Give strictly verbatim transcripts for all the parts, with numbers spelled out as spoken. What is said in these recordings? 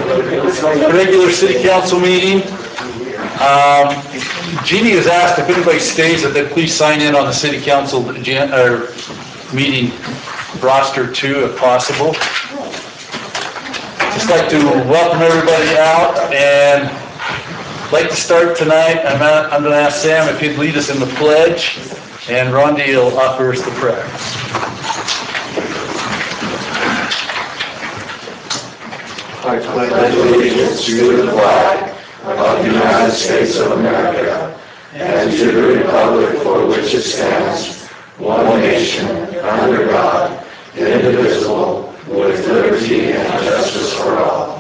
regular city council meeting. Um, Jeannie has asked if anybody stays that they please sign in on the city council agenda, or meeting roster too, if possible. Just like to welcome everybody out, and like to start tonight. I'm, at, I'm going to ask Sam if he'd lead us in the pledge, and Rondi will offer us the prayer. I pledge allegiance to the flag of the United States of America and to the republic for which it stands, one nation, under God, indivisible, with liberty and justice for all.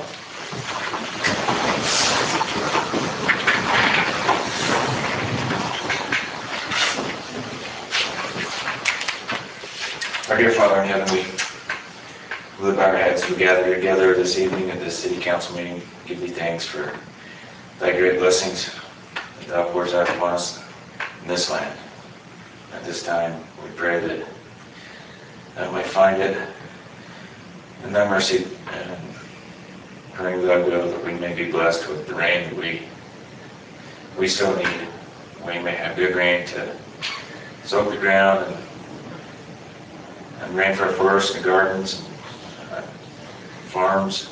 Our dear Father in heaven, we lift our heads, we gather together this evening at this city council meeting, give thee thanks for thy great blessings that thou pours out upon us in this land. At this time, we pray that thou might find it in thy mercy, and praying thy will that we may be blessed with the rain that we we still need. We may have good rain to soak the ground and, and rain for our forests and gardens, uh, farms.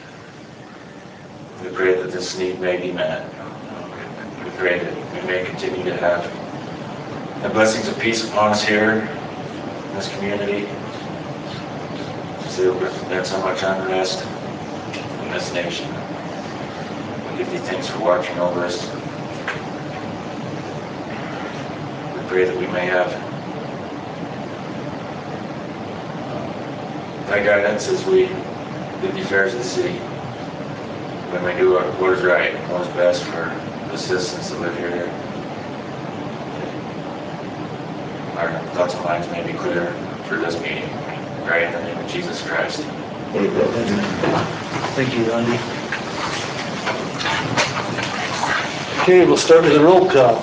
We pray that this need may be met. We pray that we may continue to have the blessings of peace upon us here in this community. Still there's so much unrest in this nation. We give thee thanks for watching over us. We pray that we may have thy guidance as we do the affairs of the city. We may do what is right and what is best for the citizens that live here. Our thoughts and minds may be clear for this meeting. Right in the name of Jesus Christ. Thank you, Andy. Okay, we'll start with a roll call.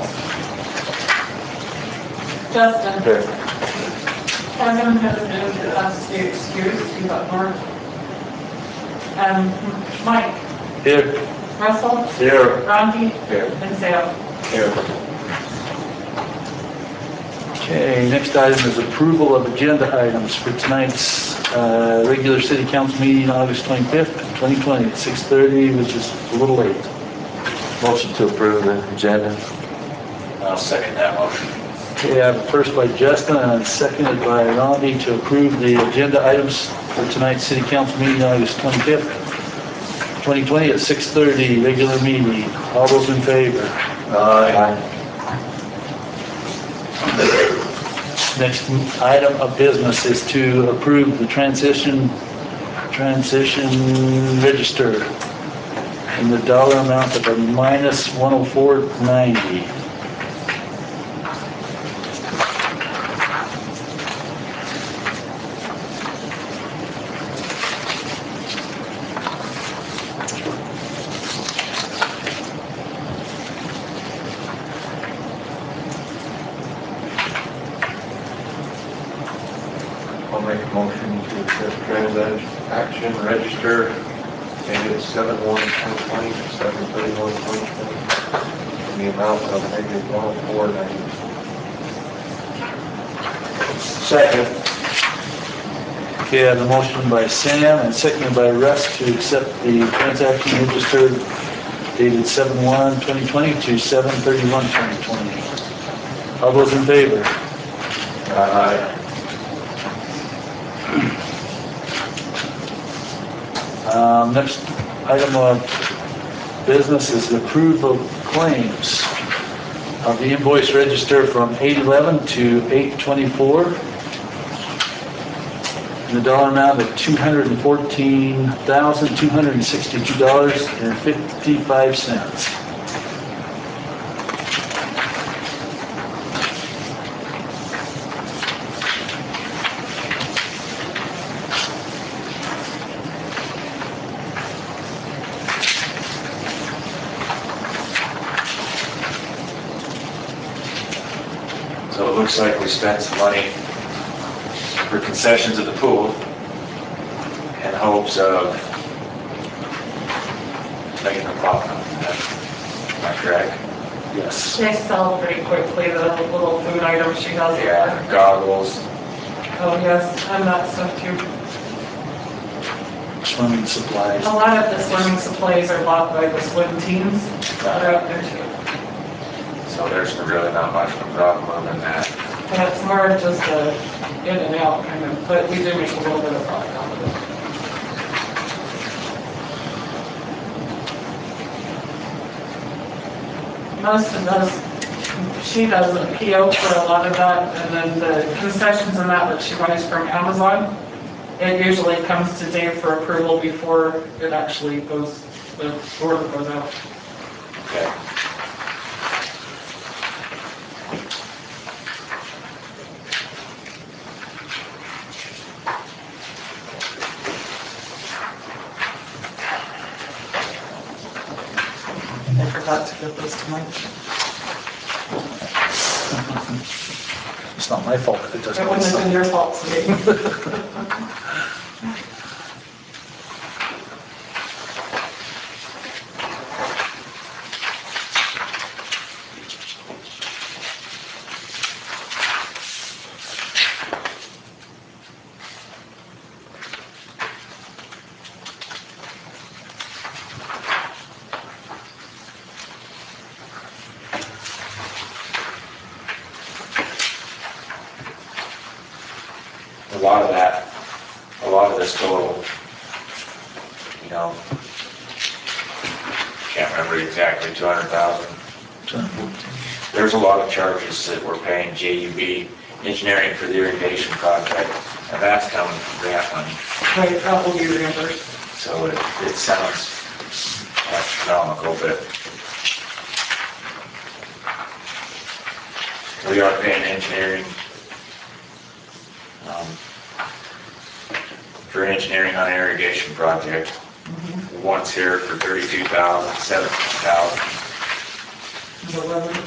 Justin. Here. Kevin has been to us to excuse, he got more. Um, Mike. Here. Russell. Here. Rondi. Here. And Sale. Here. Okay, next item is approval of agenda items for tonight's uh, regular city council meeting, August twenty-fifth, twenty twenty, at six thirty, which is a little late. Motion to approve the agenda. I'll second that motion. Okay, I have a first by Justin and a seconded by Rondi to approve the agenda items for tonight's city council meeting, August twenty-fifth, twenty twenty, at six thirty, regular meeting. All those in favor? Aye. Next item of business is to approve the transition transition register in the dollar amount of a minus one oh four ninety. I'll make a motion to accept transaction register dated seven one twenty twenty to seven thirty-one twenty twenty in the amount of negative one oh four ninety. Second. Okay, I have a motion by Sam and seconded by Russ to accept the transaction register dated seven one twenty twenty to seven thirty-one twenty twenty. All those in favor? Aye. Um, next item of business is the approval of claims of the invoice register from eight eleven to eight twenty-four in the dollar amount of two hundred fourteen thousand two hundred sixty-two dollars and fifty-five cents. So it looks like we spent some money for concessions at the pool in hopes of making a profit on that. Am I correct? Yes. They sell pretty quickly, the little food items she has. Yeah, goggles. Oh, yes, and that stuff too. Swimming supplies. A lot of the swimming supplies are bought by the swim teams that are out there too. So there's really not much of a problem other than that. And it's more of just a in and out kind of, but we do make a little bit of profit out of it. Most of those, she does a P O for a lot of that, and then the concessions and that that she buys from Amazon, it usually comes to Dave for approval before it actually goes, the order goes out. Okay. I forgot to get this tonight. It's not my fault if it doesn't. It wouldn't have been your fault, Dave. A lot of that, a lot of this total, you know, can't remember exactly, two hundred thousand. There's a lot of charges that we're paying J U B Engineering for the irrigation project, and that's coming from grant money. Right, that will be reimbursed. So it, it sounds astronomical, but we are paying engineering um, for engineering on an irrigation project. Once here for thirty-two thousand, seventeen thousand. eleven.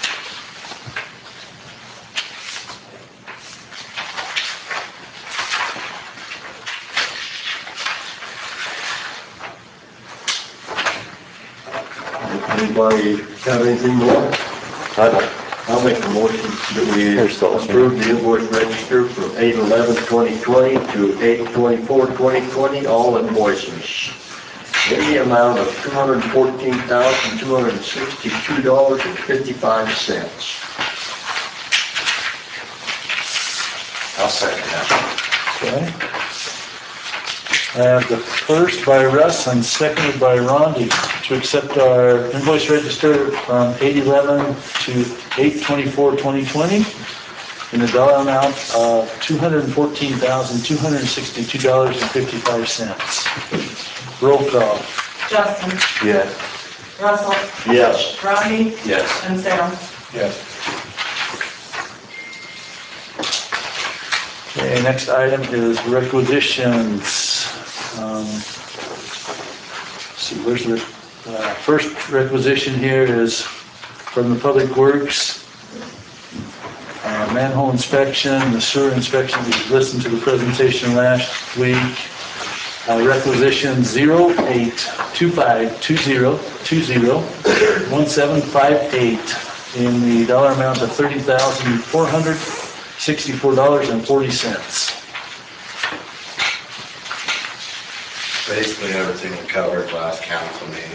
Anybody have anything more? I don't. I'll make a motion that we Here's the- approve the invoice register from eight eleven twenty twenty to eight twenty-four twenty twenty, all invoices in the amount of two hundred fourteen thousand, two hundred sixty-two dollars and fifty-five cents. I'll second that. Okay. I have the first by Russ and seconded by Rondi to accept our invoice register from eight eleven to eight twenty-four twenty twenty in the dollar amount of two hundred fourteen thousand, two hundred sixty-two dollars and fifty-five cents. Roll call. Justin, Yes. Russell, Yes. Rodney, Yes. and Sam. Yes. Okay, next item is requisitions. Um, See, where's the, uh, first requisition here is from the Public Works. Uh, Manhole inspection, the sewer inspection, we listened to the presentation last week. Uh, Requisition zero eight two five two zero two zero one seven five eight in the dollar amount of thirty thousand four hundred sixty-four dollars and forty cents. Basically everything we covered last council meeting.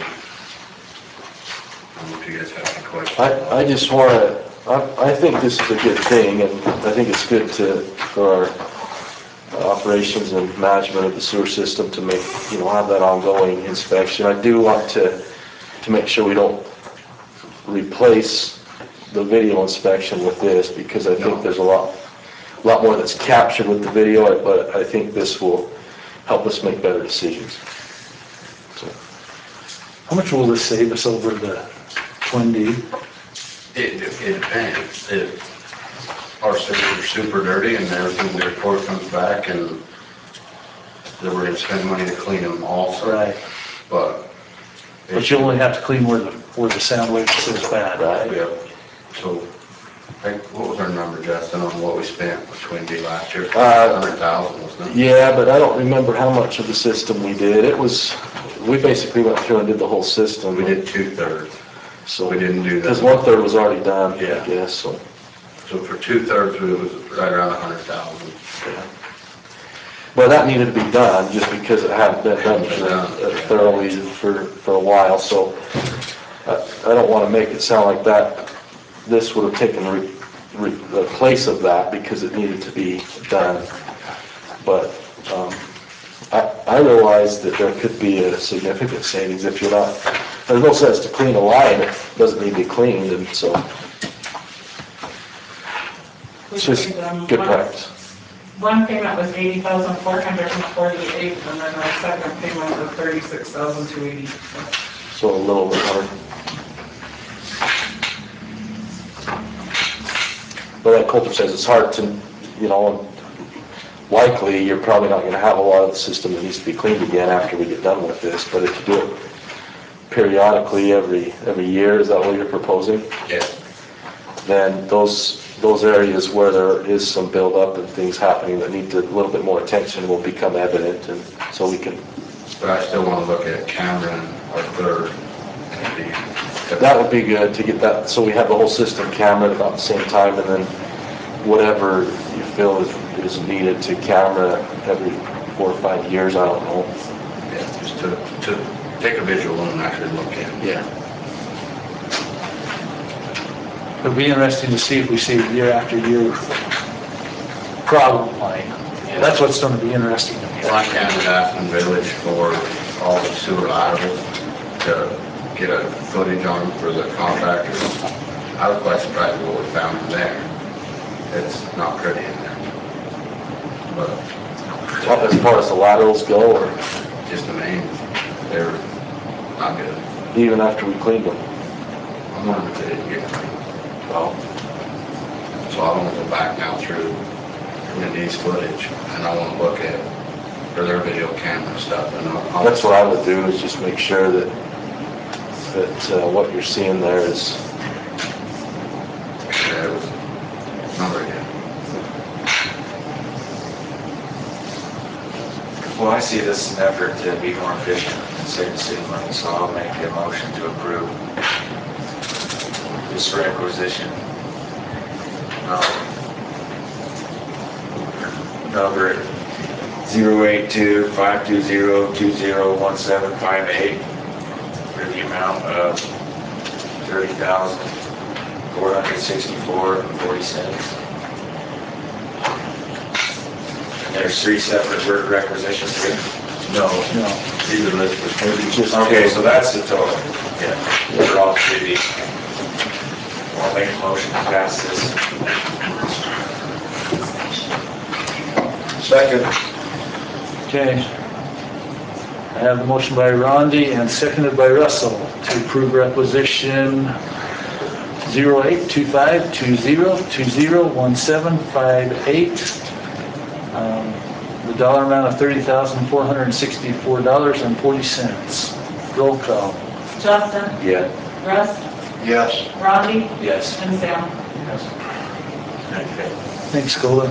I don't know if you guys have any questions. I, I just want to, I, I think this is a good thing, and I think it's good to, for our operations and management of the sewer system to make, you know, have that ongoing inspection. I do want to, to make sure we don't replace the video inspection with this, because I think there's a lot, a lot more that's captured with the video, but I think this will help us make better decisions. So, How much will this save us over the Twin D? It, it depends. If our sewers are super dirty and everything, the report comes back and then we're gonna spend money to clean them also. Right. But. But you only have to clean where the, where the sound wave is bad, right? Yeah. So Like, what was our number, Justin, on what we spent between D last year? Uh, Hundred thousand, wasn't it? Yeah, but I don't remember how much of the system we did. It was, we basically went through and did the whole system. We did two thirds, So we didn't do that. because one third was already done, I Yeah. guess, so. So for two thirds, it was right around a hundred thousand. But that needed to be done, just because it hadn't been done uh, thoroughly for, for a while, so I, I don't want to make it sound like that, this would have taken re, re, the place of that, because it needed to be done. But, um, I, I realize that there could be a significant savings if you're not, there's no sense to clean a line that doesn't need to be cleaned, and so it's just good practice. One payment was eighty thousand four hundred and forty-eight, and then our second payment was thirty-six thousand two eighty. So a little over a hundred. But like Coulter says, it's hard to, you know, likely you're probably not gonna have a lot of the system that needs to be cleaned again after we get done with this, but if you do it periodically every, every year, is that what you're proposing? Yeah. Then those, those areas where there is some buildup and things happening that need a little bit more attention will become evident, and so we can, But I still wanna look at Cameron, our third. that would be good to get that, so we have the whole system camera at about the same time, and then whatever you feel is, is needed to camera every four or five years, I don't know. Yeah, just to, to take a visual and actually look at it. Yeah. It'll be interesting to see if we see year after year problem line. That's what's gonna be interesting to me. Well, I counted Aspen Village for all the sewer laterals to get a footage on for the compactors. I was quite surprised with what we found in there. It's not pretty in there. But As far as the laterals go, or just the main, they're not good. even after we cleaned them? I'm wondering if they didn't get cleaned. Well, So I want to go back now through Wendy's footage and I want to look at, for their video camera stuff, and I'll. I'll- that's what I would do, is just make sure that, that uh, what you're seeing there is, Yeah, it was not very good. Well, I see this as an effort to be more efficient and save the city money, so I'll make a motion to approve this requisition. Um, Number zero eight two five two zero two zero one seven five eight for the amount of thirty thousand four hundred sixty-four and forty cents. And there's three separate work requisitions here? No. No. These are listed. maybe just. Okay, so that's the total. Yeah. For all three. I'll make a motion to pass this. Second. Okay. I have a motion by Rondi and seconded by Russell to approve requisition zero eight two five two zero two zero one seven five eight. Um, the dollar amount of thirty thousand four hundred sixty-four dollars and forty cents. Roll call. Justin, Yeah. Russ, Yes. Rondi, Yes. and Sam. Okay. Thanks, Cola.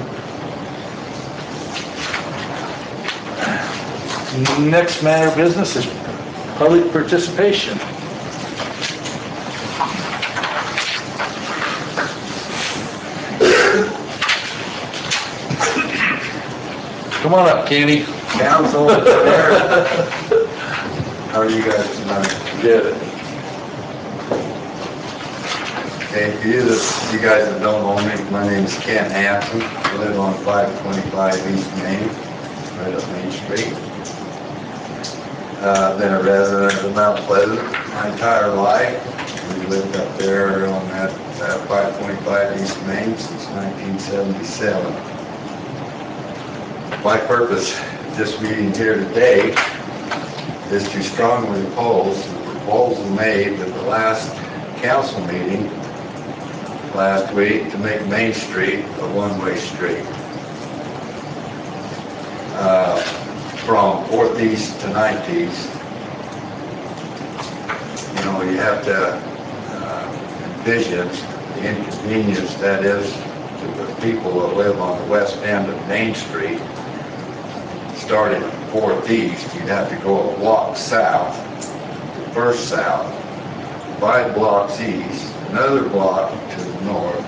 Next matter of business is public participation. Come on up, Kenny. Council. How are you guys tonight? Good. Okay, for you that, you guys that don't know me, my name is Ken Hansen. I live on five twenty-five East Main, right up Main Street. Uh, I've been a resident of Mount Pleasant my entire life. We lived up there on that, that five twenty-five East Main since nineteen seventy-seven. My purpose of this meeting here today is to strongly oppose the proposal made at the last council meeting last week to make Main Street a one-way street. Uh, from fourth east to ninth east. You know, you have to uh, envision the inconvenience that is to the people that live on the west end of Main Street. Starting fourth east, you'd have to go a block south, first south, five blocks east, another block to the north,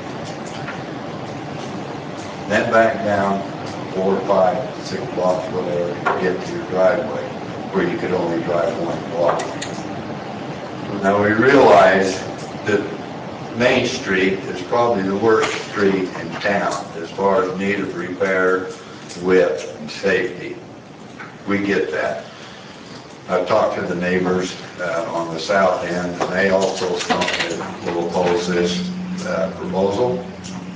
then back down four, five, six blocks, whatever, to get to your driveway, where you could only drive one block. Now we realize that Main Street is probably the worst street in town as far as need of repair, width, and safety. We get that. I've talked to the neighbors uh, on the south end, and they also strongly will oppose this uh, proposal.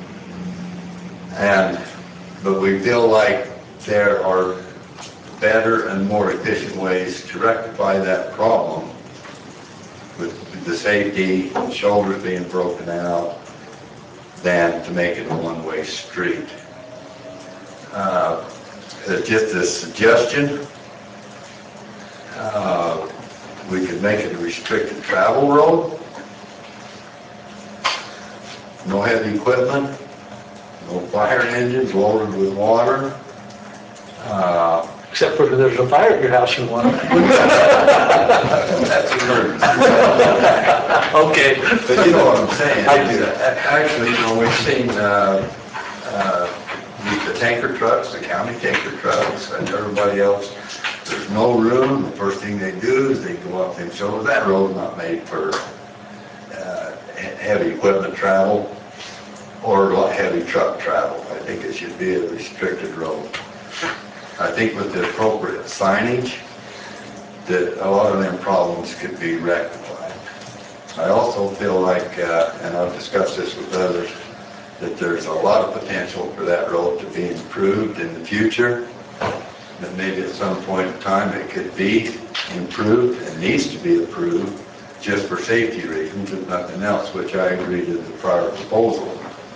And, but we feel like there are better and more efficient ways to rectify that problem with the safety, the shoulders being broken out, than to make it a one-way street. Uh, it's just a suggestion. Uh, we could make it a restricted travel road. No heavy equipment, no fire engines loaded with water. Uh, Except for there's a fire at your house you want. That's emergency. Okay. But you know what I'm saying? I do. Actually, you know, we've seen uh, uh, the tanker trucks, the county tanker trucks, and everybody else. There's no room. The first thing they do is they go up and show that road's not made for uh, heavy equipment travel or heavy truck travel. I think it should be a restricted road. I think with the appropriate signage, that a lot of them problems could be rectified. I also feel like, uh, and I've discussed this with others, that there's a lot of potential for that road to be improved in the future. That maybe at some point in time it could be improved and needs to be improved just for safety reasons if nothing else, which I agree to the prior proposal.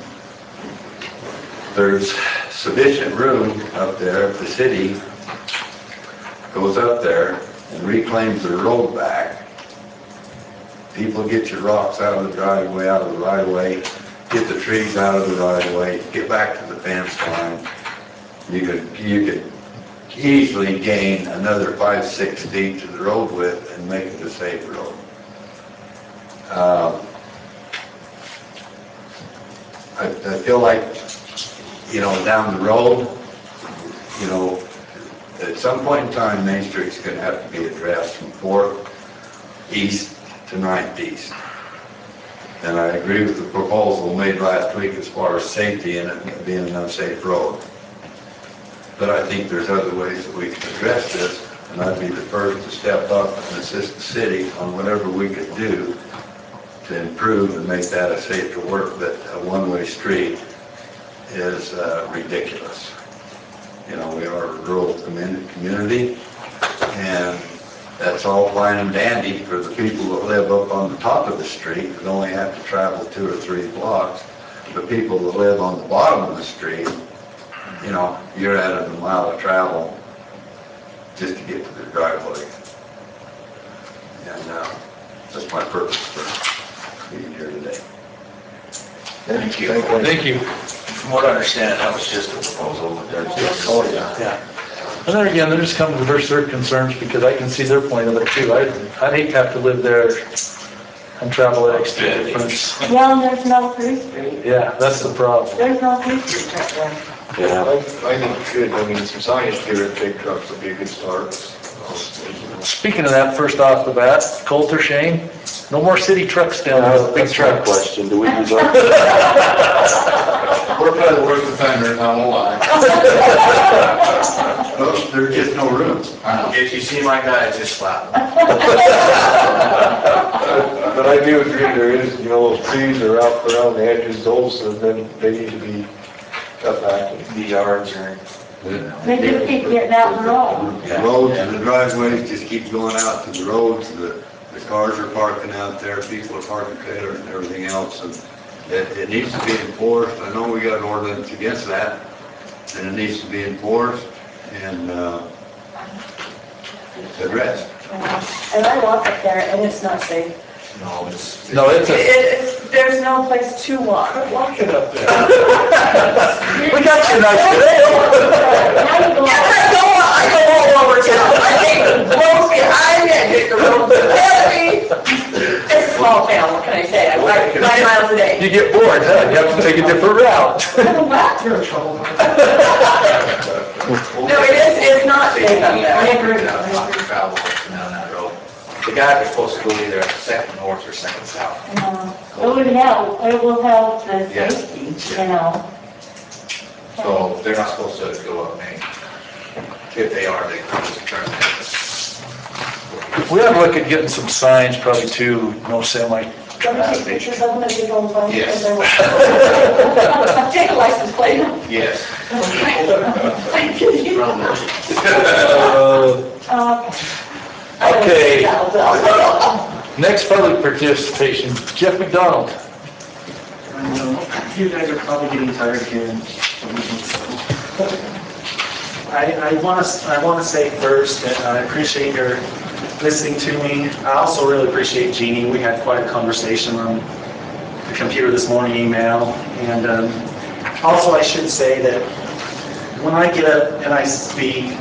There's sufficient room up there if the city goes up there and reclaims the road back. People get your rocks out of the driveway, out of the right of way, get the trees out of the right of way, get back to the fence line. You could, you could easily gain another five, six feet to the road width and make it a safe road. Um, I, I feel like, you know, down the road, you know, at some point in time, Main Street's going to have to be addressed from fourth east to ninth east. And I agree with the proposal made last week as far as safety and it being an unsafe road. But I think there's other ways that we can address this, and I'd be the first to step up and assist the city on whatever we could do to improve and make that a safer work, but a one-way street is uh, ridiculous. You know, we are a rural community, and that's all fine and dandy for the people that live up on the top of the street that only have to travel two or three blocks. The people that live on the bottom of the street, you know, you're at a mile of travel just to get to the driveway. And uh, that's my purpose for being here today. Thank you. Thank you. From what I understand, that was just a proposal, but there's, Oh, yeah. Yeah. And then again, they're just coming to voice their concerns because I can see their point of it too. I, I'd hate to have to live there and travel that extra distance. Well, there's no free street. Yeah, that's the problem. There's no free street right there. Yeah. I, I think it could, I mean, some signage here at big trucks would be a good start. Speaking of that, first off the bat, Coulter, Shane, no more city trucks down Now, there, big that's my trucks. question. Do we resolve? We're probably the worst offenders, I won't lie. Those, there's just no room. if you see my guy, just slap him. But I do agree, there is, you know, those trees are out around the edges, those, and then they need to be cut back. The yards are, They just keep getting out the road. The roads and the driveways just keep going out to the roads, the, the cars are parking out there, people are parking trailers and everything else, and it, it needs to be enforced. I know we got an ordinance against that, and it needs to be enforced and, uh, addressed. And I walk up there and it's not safe. No, it's. No, it's a, It, there's no place to walk. Walk it up there. we got you nice today. Now you go. Yes, I go, I go all over town. I take the roads behind me, I take the roads ahead of me. It's a small town, what can I say? I ride nine miles a day. You get bored, huh? You have to take a different route. You're in trouble. No, it is, it's not big up there. I agree. Yeah, not travel down that road. The guy was supposed to go either second north or second south. Uh, It would help, it will help the Yeah. safety, you know. So they're not supposed to go up Main. If they are, they can just turn there. We ought to look at getting some signs probably too, no semi. Let me take pictures of them as you go by. Yes. Take a license plate. Yes. Uh, Uh, Okay. Yeah, Next public participation, Jeff McDonald. You guys are probably getting tired of hearing. I, I want to, I want to say first that I appreciate your listening to me. I also really appreciate Jeannie. We had quite a conversation on the computer this morning, email. And um, also I should say that when I get up and I speak,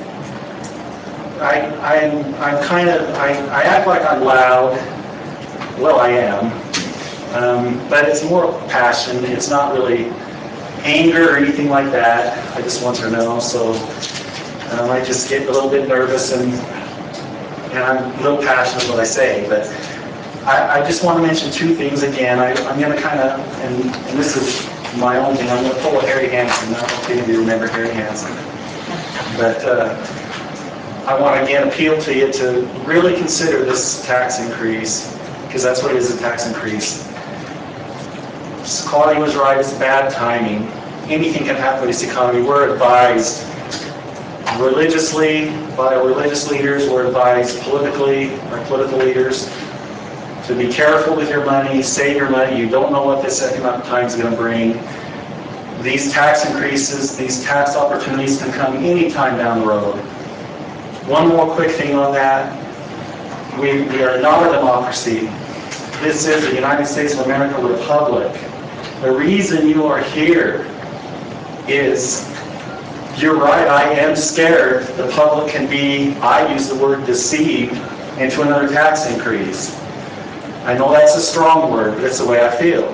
I, I'm, I'm kind of, I, I act like I'm loud. Well, I am. Um, but it's more passion. It's not really anger or anything like that. I just want to know. So um, I just get a little bit nervous and, and I'm a little passionate what I say. But I, I just want to mention two things again. I, I'm going to kind of, and, and this is my own thing, I'm going to pull a Harry Hansen. I don't know if any of you remember Harry Hansen. But uh, I want to again appeal to you to really consider this tax increase, because that's what it is, a tax increase. Claudia was right, it's bad timing. Anything can happen in this economy. We're advised religiously by our religious leaders, we're advised politically, our political leaders, to be careful with your money, save your money. You don't know what this economic time is going to bring. These tax increases, these tax opportunities can come anytime down the road. One more quick thing on that. We, we are not a democracy. This is the United States of America republic. The reason you are here is, you're right, I am scared the public can be, I use the word deceived, into another tax increase. I know that's a strong word, but it's the way I feel.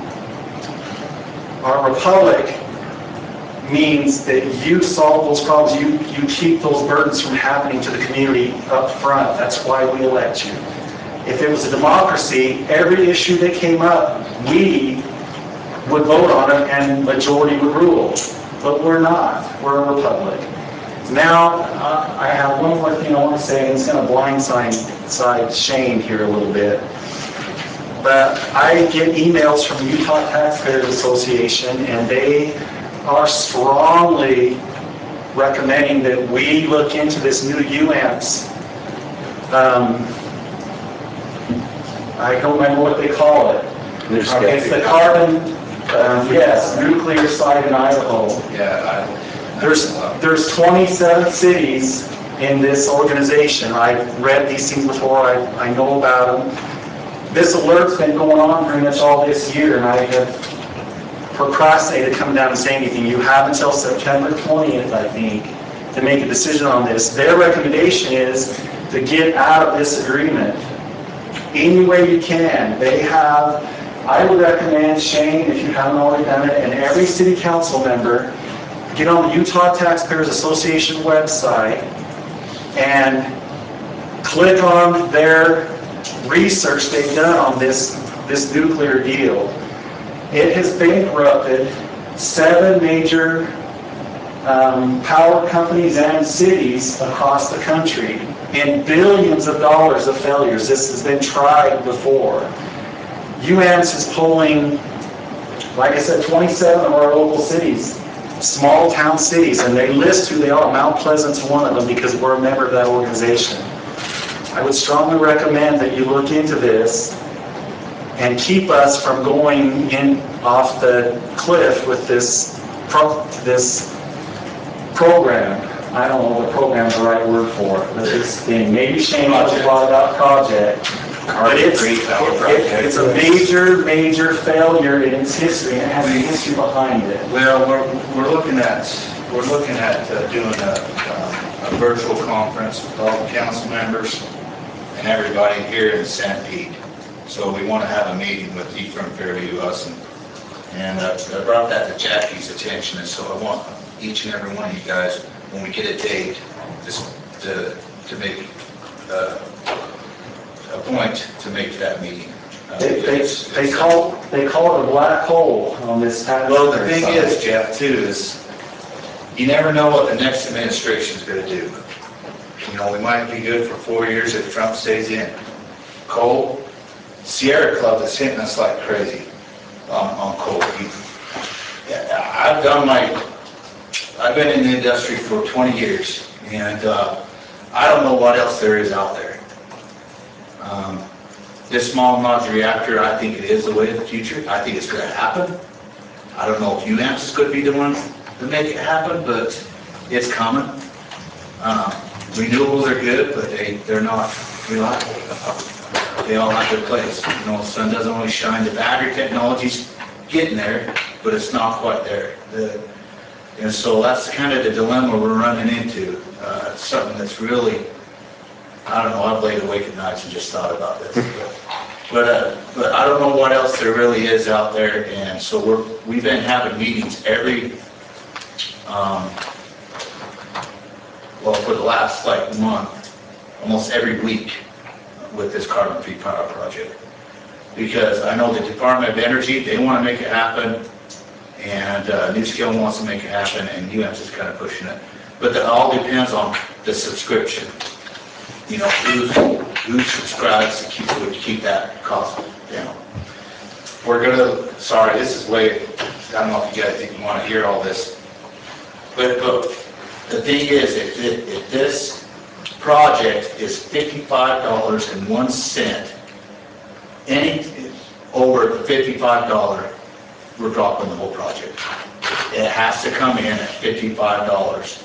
Our republic means that you solve those problems, you, you keep those burdens from happening to the community up front. That's why we elect you. If it was a democracy, every issue that came up, we would vote on it and majority would rule. But we're not. We're a republic. Now, uh, I have one more thing I want to say, and it's going to blindside side Shane here a little bit. But I get emails from the Utah Taxpayers Association, and they are strongly recommending that we look into this new U A M P S. Um, I don't remember what they call it. Okay, it's the carbon, um, yes, nuclear site in Idaho. Yeah, There's, there's twenty-seven cities in this organization. I've read these things before, I, I know about them. This alert's been going on pretty much all this year, and I have procrastinated coming down and saying anything. You have until September twentieth, I think, to make a decision on this. Their recommendation is to get out of this agreement any way you can. They have, I would recommend, Shane, if you haven't already done it, and every city council member, get on the Utah Taxpayers Association website and click on their research they've done on this, this nuclear deal. It has bankrupted seven major um, power companies and cities across the country, and billions of dollars of failures. This has been tried before. U A M P S is polling, like I said, twenty-seven of our local cities, small town cities, and they list who they are. Mount Pleasant's one of them because we're a member of that organization. I would strongly recommend that you look into this and keep us from going in off the cliff with this pro this program. I don't know what program's the right word for it, but this thing. Maybe Shane knows a lot about project. But it's, Creek Power it- Project. it's a major, major failure in its history, and it has a history behind it. Well, we're, we're looking at, we're looking at uh, doing a, uh, a virtual conference with all the council members and everybody here in San Pete. So we want to have a meeting with you from Fairview, us, and, and uh, I brought that to Jackie's attention, and so I want each and every one of you guys, when we get a date, just to, to make, uh, a point to make that meeting. Uh, They, they, it's- they it's- call, they call it a black hole on this tax. Well, the thing is, Jeff, too, is you never know what the next administration's gonna do. You know, we might be good for four years if Trump stays in. Coal, Sierra Club is hitting us like crazy on, on coal. You- yeah, I've done my, I've been in the industry for twenty years, and, uh, I don't know what else there is out there. Um, This small modular reactor, I think it is the way of the future. I think it's gonna happen. I don't know if U A M S is gonna be the one to make it happen, but it's coming. Um, Renewables are good, but they, they're not reliable. They all have their place. You know, the sun doesn't always shine. The battery technology's getting there, but it's not quite there. The, and so that's kind of the dilemma we're running into. Uh, it's something that's really, I don't know, I've laid awake at nights and just thought about this. But, uh, but I don't know what else there really is out there, and so we're, we've been having meetings every, um, well, for the last like month, almost every week with this carbon-free power project. Because I know the Department of Energy, they want to make it happen, and uh, NuScale wants to make it happen, and U A M S is kind of pushing it. But it all depends on the subscription. You know, who, who subscribes to keep, to keep that cost down. We're gonna, sorry, this is way, I don't know if you guys even want to hear all this. But, but the thing is, if, if this project is fifty-five dollars and one cent, any, over fifty-five dollars, we're dropping the whole project. It has to come in at fifty-five dollars.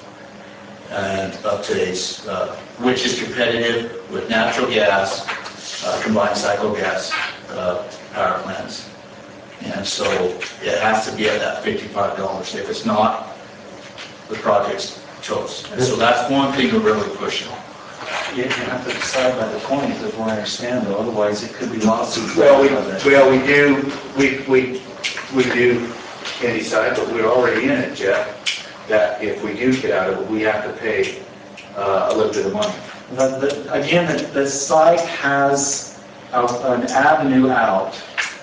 And up to today's, uh, which is competitive with natural gas, uh, combined cycle gas, uh, power plants. And so it has to be at that fifty-five dollars. If it's not, the project's chose. And so that's one thing we're really pushing. You have to decide by the twentieth, is what I understand, though, otherwise it could be lawsuits. Well, we, well, we do, we, we, we do can decide, but we're already in it, Jeff, that if we do get out of it, we have to pay uh, a little bit of money. The- the- Again, the, the site has a- an avenue out.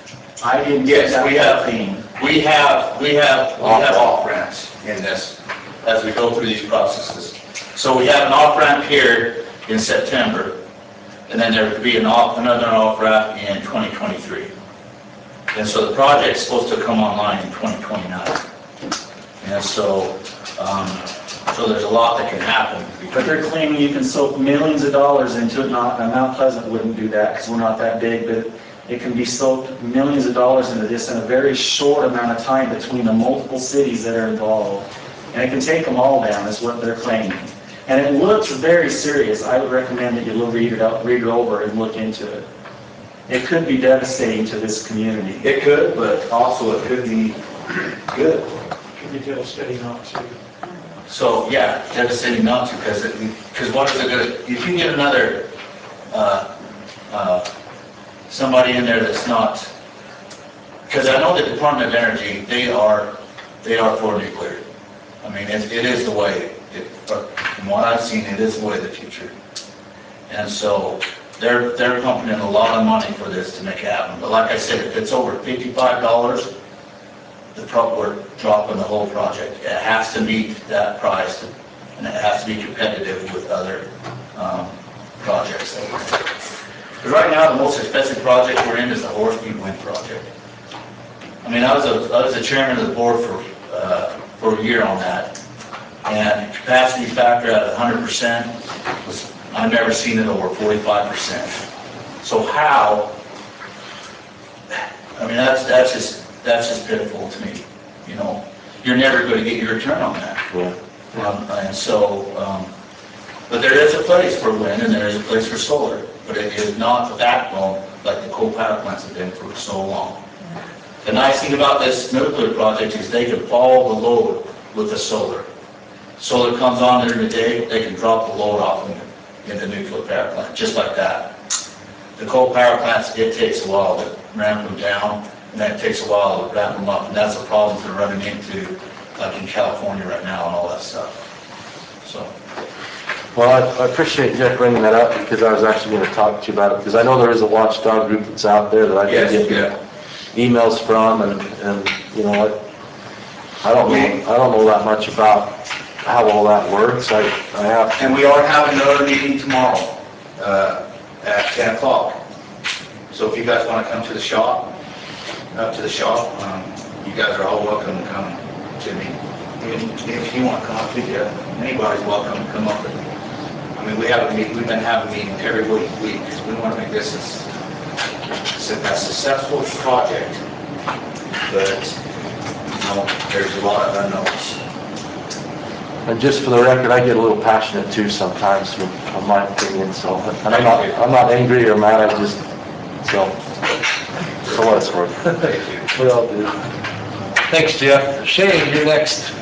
I didn't get Yes, that we have. thing. We have, we have, we have off-ramps in this as we go through these processes. So we have an off-ramp here in September, and then there would be an off, another off-ramp in twenty twenty-three. And so the project's supposed to come online in twenty twenty-nine. And so, um, so there's a lot that can happen. But they're claiming you can soak millions of dollars into it. Not, now Mount Pleasant wouldn't do that because we're not that big, but it can be soaked millions of dollars into this in a very short amount of time between the multiple cities that are involved. And it can take them all down, is what they're claiming. And it looks very serious. I would recommend that you look, read it out, read it over and look into it. It could be devastating to this community. It could, but also it could be good. Could be devastating not to. So, yeah, devastating not to, because it, because what is it gonna, if you get another, uh, uh, somebody in there that's not, because I know the Department of Energy, they are, they are for nuclear. I mean, it, it is the way, it, but from what I've seen, it is the way of the future. And so, they're, they're pumping in a lot of money for this to make it happen. But like I said, if it's over fifty-five dollars, the pro, we're dropping the whole project. It has to meet that price, and it has to be competitive with other um, projects. Because right now, the most expensive project we're in is the Horseshoe Wind project. I mean, I was a, I was the chairman of the board for, uh, for a year on that, and capacity factor at one hundred percent was, I've never seen it over forty-five percent. So how, I mean, that's, that's just, that's just pitiful to me, you know. You're never going to get your return on that. Yeah. Um, and so, um, but there is a place for wind and there is a place for solar. but it is not the backbone like the coal power plants have been for so long. The nice thing about this nuclear project is they can follow the load with the solar. Solar comes on during the day, they can drop the load off in the, in the nuclear power plant, just like that. The coal power plants, it takes a while to ramp them down, and then it takes a while to ramp them up, and that's the problems they're running into, like in California right now and all that stuff. So. Well, I, I appreciate Jeff bringing that up, because I was actually going to talk to you about it, because I know there is a watchdog group that's out there that I can Yes, get yeah. emails from, and, and, you know, I, I don't know, I don't know that much about how all that works. I, I have. And we are having another meeting tomorrow, uh, at ten o'clock. So if you guys want to come to the shop, up to the shop, um, you guys are all welcome to come to me. If, if you want to come up to you, anybody's welcome to come up. I mean, we have a meeting, we've been having a meeting every week, week, because we want to make this a, a successful project. But, you know, there's a lot of unknowns. And just for the record, I get a little passionate too sometimes with on my opinion, so, and I'm not, I'm not angry or mad, I just, so, for what it's worth. We all do. Thanks, Jeff. Shane, you're next.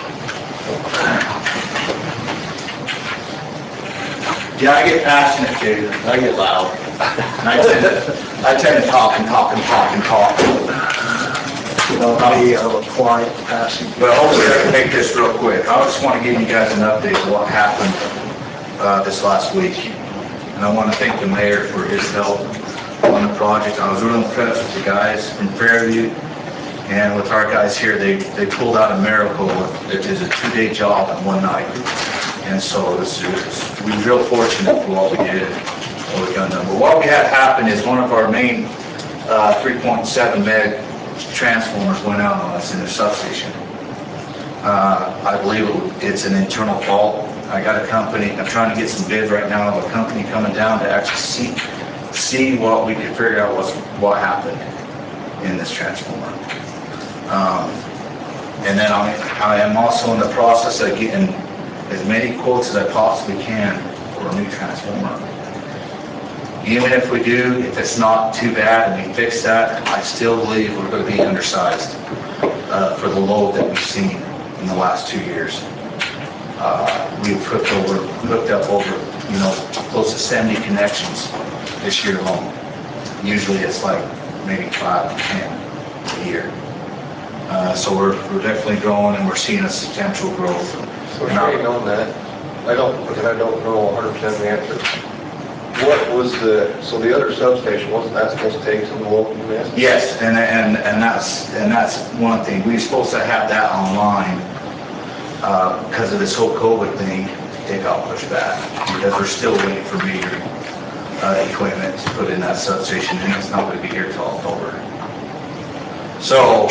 Yeah, I get passionate too, I get loud. And I tend to, I tend to talk and talk and talk and talk. You know, me, I'm a quiet, passive. But hopefully I can make this real quick. I just want to give you guys an update of what happened uh, this last week. And I want to thank the mayor for his help on the project. I was really impressed with the guys from Fairview and with our guys here. They, they pulled out a miracle. It is a two-day job in one night. And so it was, it was, we were real fortunate for what we did, what we got done. But what we had happen is one of our main uh, three point seven meg transformers went out on us in the substation. Uh, I believe it, it's an internal fault. I got a company, I'm trying to get some bids right now of a company coming down to actually see see what we could figure out what's, what happened in this transformer. Um, and then I, I am also in the process of getting as many quotes as I possibly can for a new transformer. Even if we do, if it's not too bad and we fix that, I still believe we're going to be undersized uh, for the load that we've seen in the last two years. Uh, we've hooked over, hooked up over, you know, close to seventy connections this year alone. Usually it's like maybe five to ten a year. Uh, so we're, we're definitely growing and we're seeing a substantial growth. So Shane, on that, I don't, because I don't know one hundred percent the answer. What was the, so the other substation, wasn't that supposed to take some local units? Yes, and, and, and that's, and that's one thing. We were supposed to have that online, uh, because of this whole COVID thing, it got pushed back, because we're still waiting for meter, uh, equipment to put in that substation, and it's not gonna be here till October. So,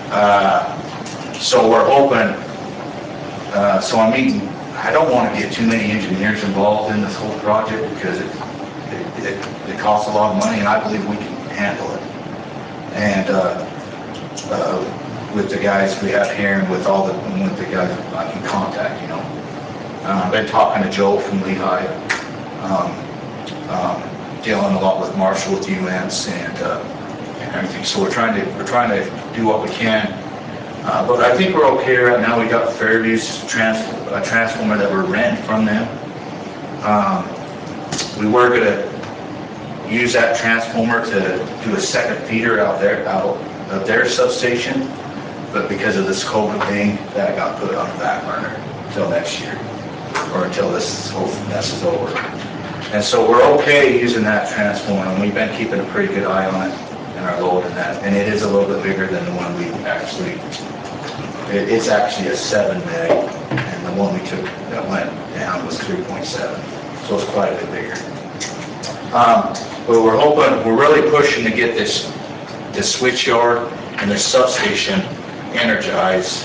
uh, so we're hoping, uh, so I'm meeting, I don't wanna get too many engineers involved in this whole project, because it, It, it costs a lot of money, and I believe we can handle it. And uh, uh, with the guys we have here, and with all the with the guys I can contact, you know. Uh, I've been talking to Joe from Lehigh, um, um, dealing a lot with Marshall with U N S and, uh, and everything. So we're trying to we're trying to do what we can. Uh, but I think we're okay right now. We got Fairview's trans a transformer that we're renting from them. Um, We were going to use that transformer to do a second feeder out there, out of their substation, but because of this COVID thing, that got put on the back burner until next year, or until this whole mess is over. And so we're okay using that transformer, and we've been keeping a pretty good eye on it and our load in that, and it is a little bit bigger than the one we actually, it, it's actually a seven meg, and the one we took that went down was three point seven. So it's quite a bit bigger. Um, but we're hoping, we're really pushing to get this, this switch yard and this substation energized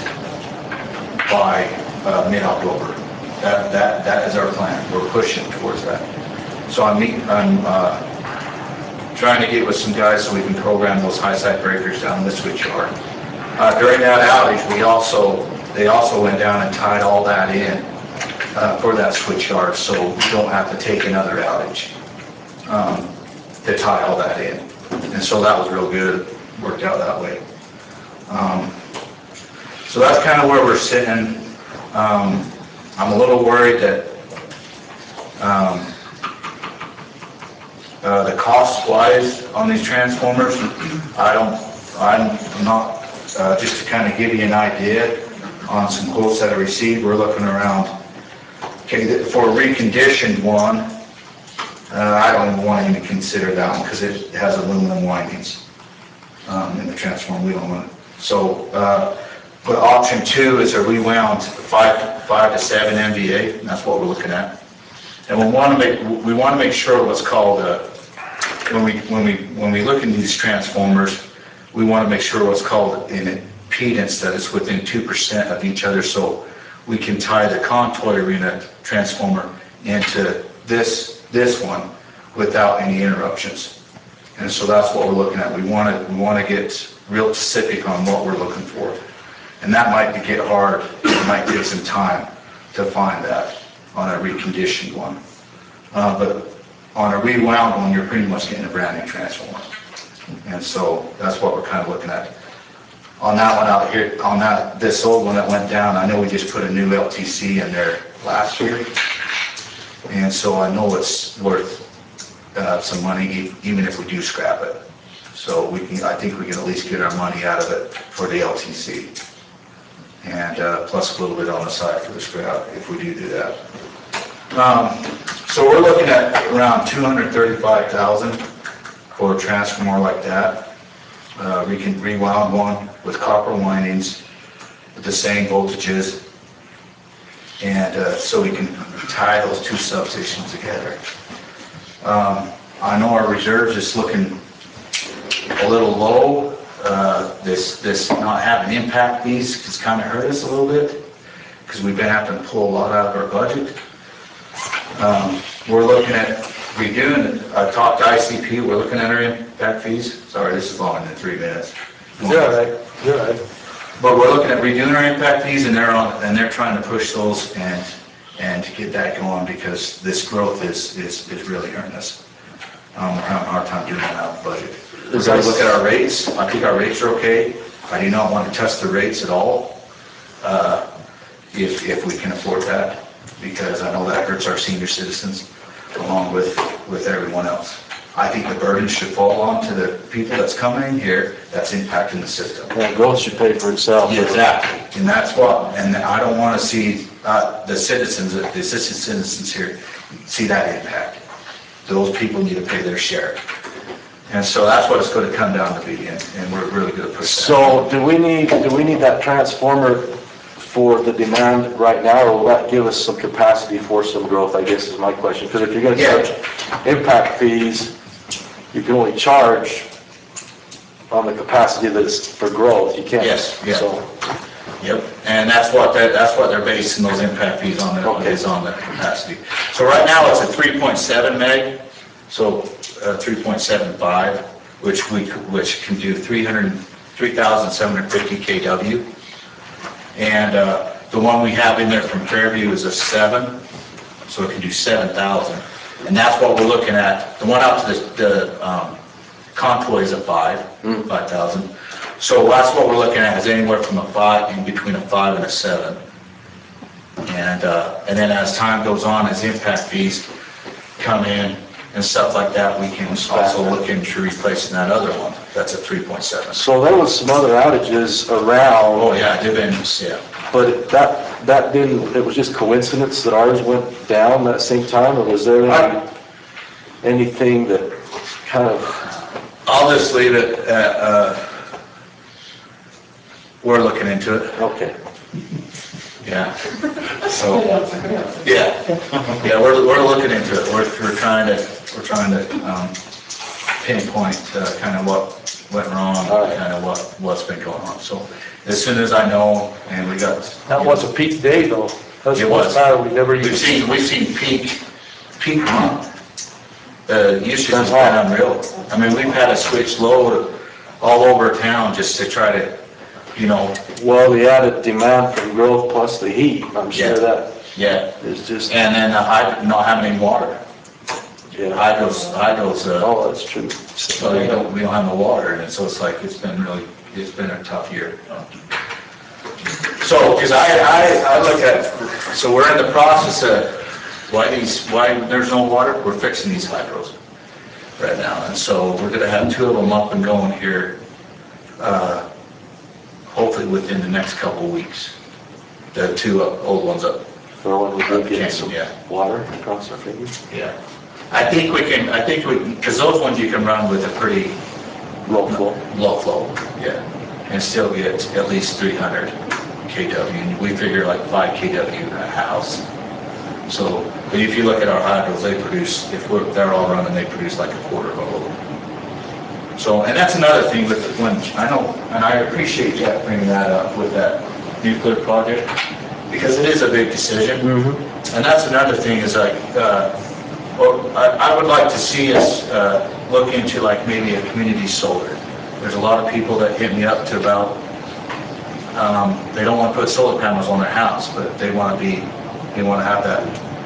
by uh, mid-October. That, that, that is our plan. We're pushing towards that. So I'm, meeting, I'm uh, trying to get with some guys so we can program those high side breakers down the switch yard. Uh, during that outage, we also, they also went down and tied all that in Uh, for that switch yard, so we don't have to take another outage. um, to tie all that in. And so that was real good, worked out that way. Um, So that's kind of where we're sitting. Um, I'm a little worried that um, uh, the cost wise on these transformers, I don't, I'm not, uh, just to kind of give you an idea on some quotes that I received, we're looking around, okay, th- for a reconditioned one, uh, I don't even want to even consider that one because it has aluminum windings um, in the transformer. We don't want it. So, uh, but option two is a rewound five, five to seven M V A, and that's what we're looking at. And we want to make, we want to make sure what's called, uh, when we, when we, when we look in these transformers, we want to make sure what's called an impedance that is within two percent of each other, so we can tie the Contoy Arena transformer into this, this one without any interruptions. And so that's what we're looking at. We want to, we want to get real specific on what we're looking for. And that might be get hard, it might take some time to find that on a reconditioned one. Uh, but on a rewound one, you're pretty much getting a brand new transformer. And so that's what we're kind of looking at. On that one out here, on that, this old one that went down, I know we just put a new L T C in there last year. And so I know it's worth uh, some money, even if we do scrap it. So we can, I think we can at least get our money out of it for the L T C. And uh, plus a little bit on the side for the scrap if we do do that. Um, so we're looking at around two hundred thirty-five thousand for a transformer like that. Uh, we can rewound one with copper windings with the same voltages, and uh, so we can tie those two substations together. Um, I know our reserves is looking a little low. Uh, this this not having impact fees has kind of hurt us a little bit because we've been having to pull a lot out of our budget. Um, we're looking at redoing, I talked to I C P, we're looking at our impact fees. Sorry, this is longer than three minutes. You're all right, you're all right. But we're looking at redoing our impact fees, and they're on, and they're trying to push those and and get that going because this growth is is, is really hurting us. Um, we're having a hard time doing that out of the budget. We're going to look at our rates. I think our rates are okay. I do not want to test the rates at all, uh, if if we can afford that, because I know that hurts our senior citizens along with with everyone else. I think the burden should fall on to the people that's coming in here that's impacting the system. Yeah, growth should pay for itself. Exactly, and that's what, and I don't want to see uh, the citizens, the assistant citizens here, see that impact. Those people need to pay their share. And so that's what it's going to come down to be, and, and we're really going to push that. So do we need, do we need that transformer for the demand right now, or will that give us some capacity for some growth, I guess is my question. Because if you're going to Yeah. charge impact fees, you can only charge on the capacity that's for growth. You can't. Yes, yeah. So, Yep, and that's what they're, that's what they're basing those impact fees on, their- Okay. is on the capacity. So right now, it's a three point seven meg, so uh, three point seven five, which we, could- which can do three hundred, three thousand seven hundred fifty K W. And uh, the one we have in there from Fairview is a seven, so it can do seven thousand. And that's what we're looking at. The one out to the, the um, Contoy is a five, five thousand. So that's what we're looking at, is anywhere from a five, in between a five and a seven. And uh, and then as time goes on, as impact fees come in and stuff like that, we can also look into replacing that other one. That's a three point seven. so there was some other outages around. Oh, yeah, they've been, yeah. But that, that didn't, it was just coincidence that ours went down that same time, or was there any, anything that kind of, I'll just leave it at, uh, we're looking into it, okay. yeah. So, yeah, yeah, we're, we're looking into it. We're, we're trying to, we're trying to um, pinpoint uh, kind of what went wrong, All right. kind of what, what's been going on. So as soon as I know, and we got. That was a peak day though. That's It one was. power we never We've used. seen, we've seen peak, peak month. The usage has been unreal. I mean, we've had to switch load all over town just to try to, you know, Well, the added demand from growth plus the heat, I'm Yeah. sure that yeah. is just, And then uh, I not having any water. Yeah. Hydro's, hydro's, uh, Oh, that's true. so we don't, we don't have no water, and so it's like, it's been really, it's been a tough year. So, because I, I, I look at, so we're in the process of, why these, why there's no water, we're fixing these hydros right now, and so we're gonna have two of them up and going here, uh, hopefully within the next couple of weeks. The two uh, old ones up. For when we did get some Yeah. water across our fingers. Yeah. I think we can, I think we, because those ones you can run with a pretty Low flow. low flow, yeah, and still get at least three hundred K W, and we figure like five K W a house. So, but if you look at our hydros, they produce, if we're, they're all running, they produce like a quarter of a load. So, and that's another thing with, the- when, I know, and I appreciate Jeff bringing that up with that nuclear project, because it is a big decision. Mm-hmm. And that's another thing is like, uh, well, I, I would like to see us, uh, look into like maybe a community solar. There's a lot of people that hit me up to about, um, they don't want to put solar panels on their house, but they want to be, they want to have that,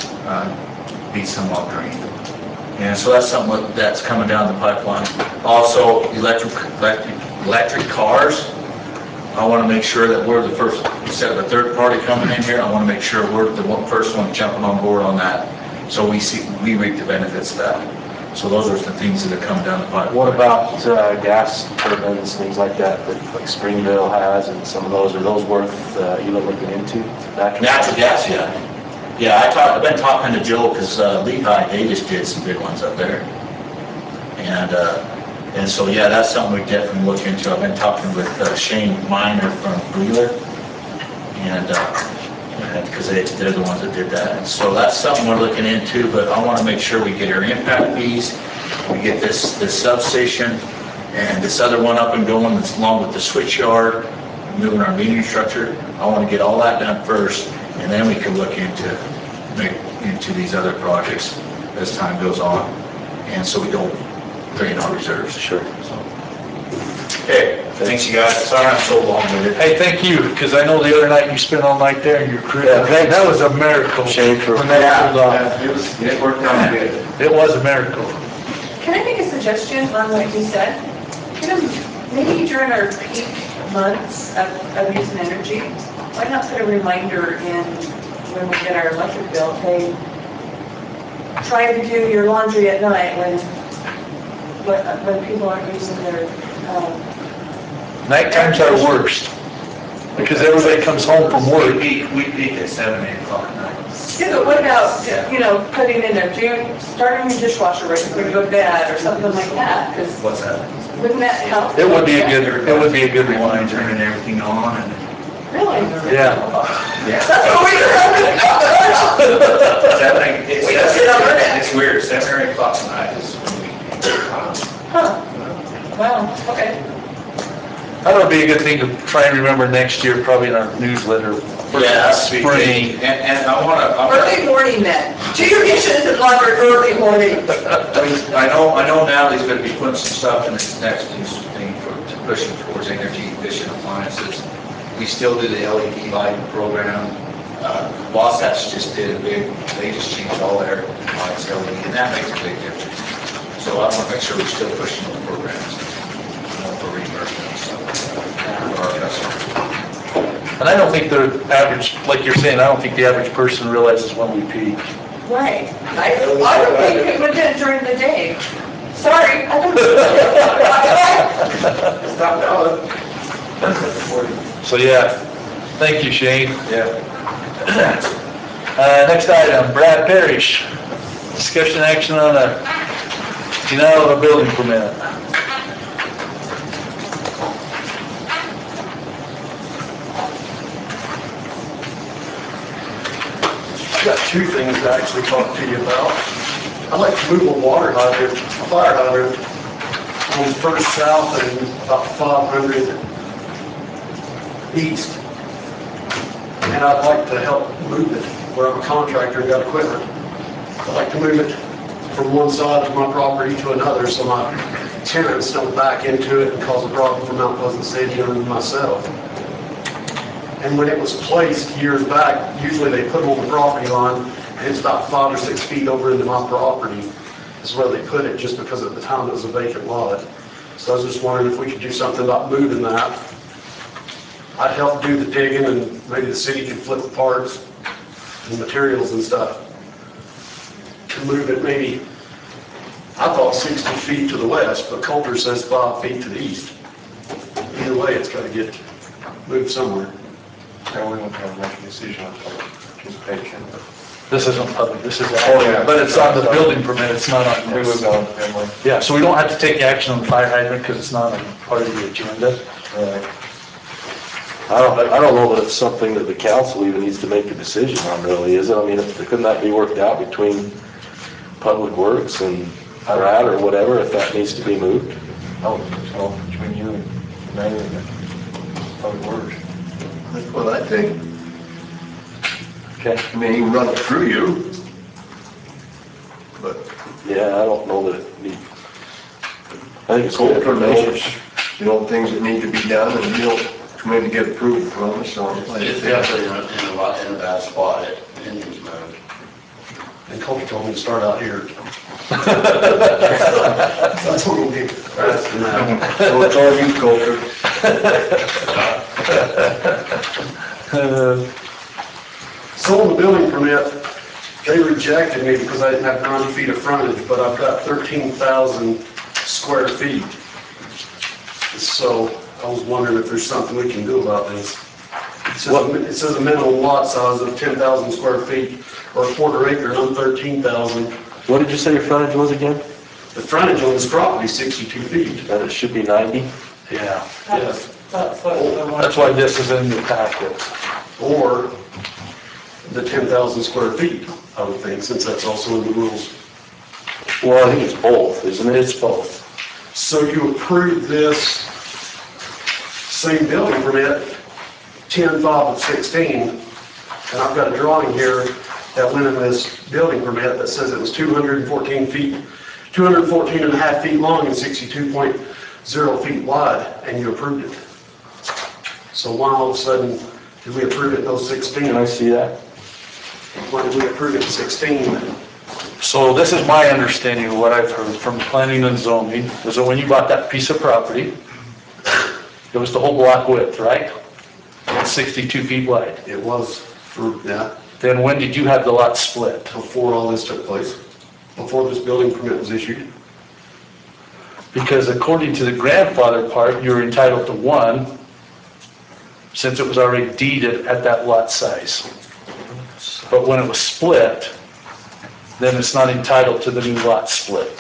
uh, be somewhat green. And so that's something that's coming down the pipeline. Also, electric, electric, electric cars. I want to make sure that we're the first, instead of a third party coming in here, I want to make sure we're the one, first one jumping on board on that. So we see, we reap the benefits of that. So those are the things that are coming down the pipeline. What about uh, gas turbines, things like that, that like Springville has, and some of those, are those worth uh, even looking into? Natural Natural gas, yeah. Yeah, I talked, I've been talking to Joe, because uh, Lehigh, they just did some big ones up there. And, uh, and so, yeah, that's something we definitely look into. I've been talking with uh, Shane Miner from Wheeler, and, because they, they're the ones that did that. And so that's something we're looking into, but I want to make sure we get our impact fees, we get this, this substation, and this other one up and going, that's along with the switch yard, moving our metering structure. I want to get all that done first, and then we can look into, make, into these other projects as time goes on, and so we don't drain our reserves. Sure. So, okay, thanks you guys. Sorry I'm so long-winded. Hey, thank you, because I know the other night you spent all night there and your crew, Yeah, thanks. that was a miracle. Shane for- When that pulled off. It was, it worked out good. It was a miracle. Can I make a suggestion on what you said? Can I- Maybe during our peak months of, of using energy, why not put a reminder in when we get our electric bill, hey, try to do your laundry at night when, when, when people aren't using their, um, Night times are worst, because everybody comes home from We work. peak, we peak at seven, eight o'clock at night. yeah, but what about, you know, putting in there, do, starting your dishwasher right before you go to bed or something like that, because What's that? wouldn't that help? It would be a good, it would be a good Wine, reminder. turning everything on, and, Really? Yeah. yeah. That's what we were Seven, eight- it's, We just did on our end. it's weird, seven or eight o'clock at night is when we, Huh. Wow, okay. That would be a good thing to try and remember next year, probably in our newsletter. yeah, that's big. Spring. And, and I wanna, I wanna, Early morning then. Do your dishes and laundry early morning. I know, I know now he's gonna be putting some stuff in this next news thing for, to pushing towards energy efficient appliances. We still do the L E D light program. Uh, Wasatch just did a big, they just changed all their lights to L E D, and that makes a big difference. So I wanna make sure we're still pushing those programs, you know, for reimbursement and stuff like that for our customers. And I don't think the average, like you're saying, I don't think the average person realizes when we peak. Right. I, I would think it would do during the day. Sorry. I don't- Stop now. So, yeah, thank you, Shane. Yeah. Uh, next item, Brad Parrish, discussion action on a denial of a building permit. I've got two things to actually talk to you about. I'd like to move a water hydrant, a fire hydrant, on First South and about five hundred east. And I'd like to help move it, where I'm a contractor and got equipment. I'd like to move it from one side of my property to another so my tenants don't back into it and cause a problem for Mount Pleasant City and myself. And when it was placed years back, usually they put them on the property line, and it's about five or six feet over into my property. is where they put it, just because at the time it was a vacant lot. So I was just wondering if we could do something about moving that. I'd help do the digging, and maybe the city could flip the parts and materials and stuff. To move it maybe, I thought sixty feet to the west, but Coulter says five feet to the east. Either way, it's got to get moved somewhere. And we won't have to make a decision on participation. This isn't public, this is, Oh, yeah. but it's on the building permit, it's not on We will this. go on family. Yeah, so we don't have to take action on the fire hydrant because it's not a part of the agenda. Right. I don't, I don't know that it's something that the council even needs to make a decision on, really, is it? I mean, if- couldn't that be worked out between Public Works and Brad or whatever, if that needs to be moved? Oh, so between you and Mayor and Public Works. That's what I think. Okay. I mean, he can run it through you. But Yeah, I don't know that it need, I think it's good information. you know, things that need to be done, and you don't come in to get approval from us, so. It's definitely in a, in a lot- in a bad spot at Indians Mode. And Coulter told me to start out here. That's what we'll get. So it's all you, Coulter. So on the building permit, they rejected me because I didn't have ninety feet of frontage, but I've got thirteen thousand square feet. So I was wondering if there's something we can do about this. It says, a- it says a minimum lot size of ten thousand square feet or a quarter acre, and I'm thirteen thousand. What did you say your frontage was again? The frontage on this property is sixty-two feet. That it should be ninety? Yeah, That's, that's what the one. that's why this is in the packet. Or the ten thousand square feet, I would think, since that's also in the rules. Well, I think it's both, isn't it? It's both. So you approved this same building permit, ten five of sixteen, and I've got a drawing here that went in this building permit that says it was two hundred fourteen feet, two hundred fourteen and a half feet long and sixty-two point zero feet wide, and you approved it. So why all of a sudden did we approve it in those sixteen? Can I see that? Why did we approve it in sixteen? So this is my understanding of what I've heard from planning and zoning, is that when you bought that piece of property, it was the whole block width, right? sixty-two feet wide. It was for, yeah, Then when did you have the lot split? before all this took place, before this building permit was issued. Because according to the grandfather part, you were entitled to one, since it was already deeded at that lot size. But when it was split, then it's not entitled to the new lot split.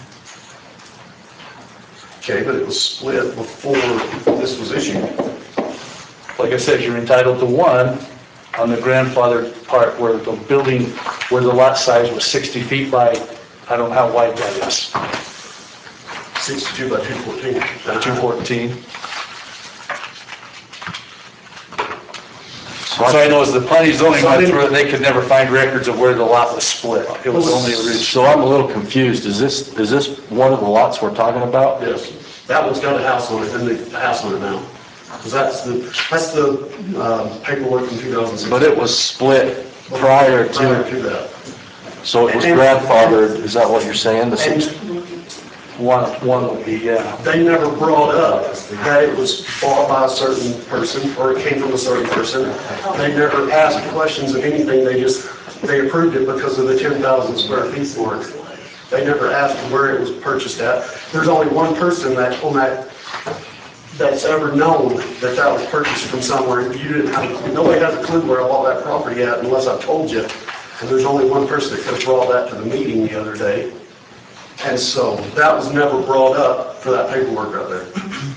Okay, but it was split before this was issued. Like I said, you're entitled to one on the grandfather part where the building, where the lot size was sixty feet by, I don't know how wide that is, sixty-two by two fourteen. two fourteen. So I know as the planning and zoning went through it, they could never find records of where the lot was split. It was only original. So I'm a little confused. Is this, is this one of the lots we're talking about? Yes, that one's got a house on it, and the house on it now. Because that's the, that's the um, paperwork from two thousand six. But it was split prior Prior to, to that. so it was grandfathered, is that what you're saying? The And six- One, one would be, yeah. they never brought up that it was bought by a certain person, or it came from a certain person. They never asked questions of anything, they just, they approved it because of the ten thousand square feet for it. They never asked where it was purchased at. There's only one person that, on that, that's ever known that that was purchased from somewhere. You didn't have, nobody has a clue where I bought that property at unless I told you. And there's only one person that could have brought that to the meeting the other day. And so that was never brought up for that paperwork out there.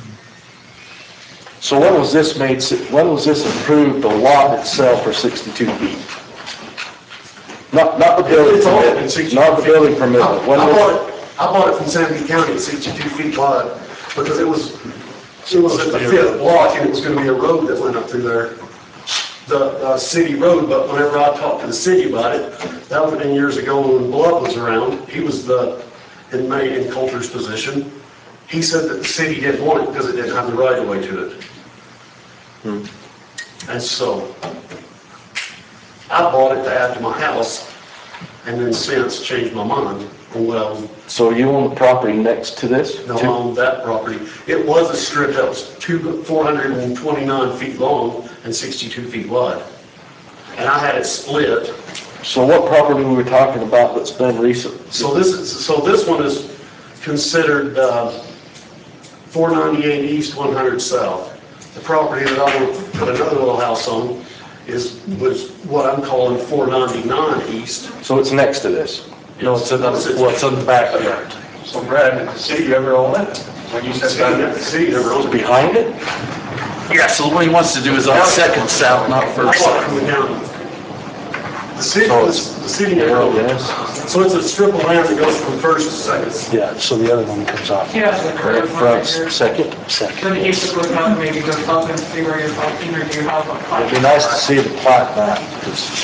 So when was this made, when was this approved, the lot itself for sixty-two feet? Not, not the building It's all been permit, sixty-two not the feet. building permit, I but when I was? bought it, I bought it from Sandy County at sixty-two feet wide because it was, it was at the fifth block and it was gonna be a road that went up through there. The, uh, city road, but whenever I talked to the city about it, that would have been years ago when Blood was around. He was the inmate in Coulter's position. He said that the city didn't want it because it didn't have the right of way to it. Hmm. And so I bought it to add to my house and then since changed my mind. Well, So you own the property next to this? no, on that property. It was a strip that was two, four hundred and twenty-nine feet long and sixty-two feet wide. And I had it split. So what property we were talking about that's been recent? So this is, so this one is considered uh, four ninety-eight east, one hundred south. The property that I want to put another little house on is, was what I'm calling four ninety-nine east. So it's next to this? No, it's in the, well, it's in the backyard. So Brad, did the city ever own it? When you said that, The city never owned it. Behind it? Yeah, so what he wants to do is on second south, not I first bought it south. from the county. The city, So the it's- city never owned it. Yes. So it's a strip of land that goes from first to second. Yeah, so the other one comes off. He has the curve Front, right here. second? Second. Then he should look up, maybe just up and see where you're talking, or do you have a? It'd be nice to see the plat map, because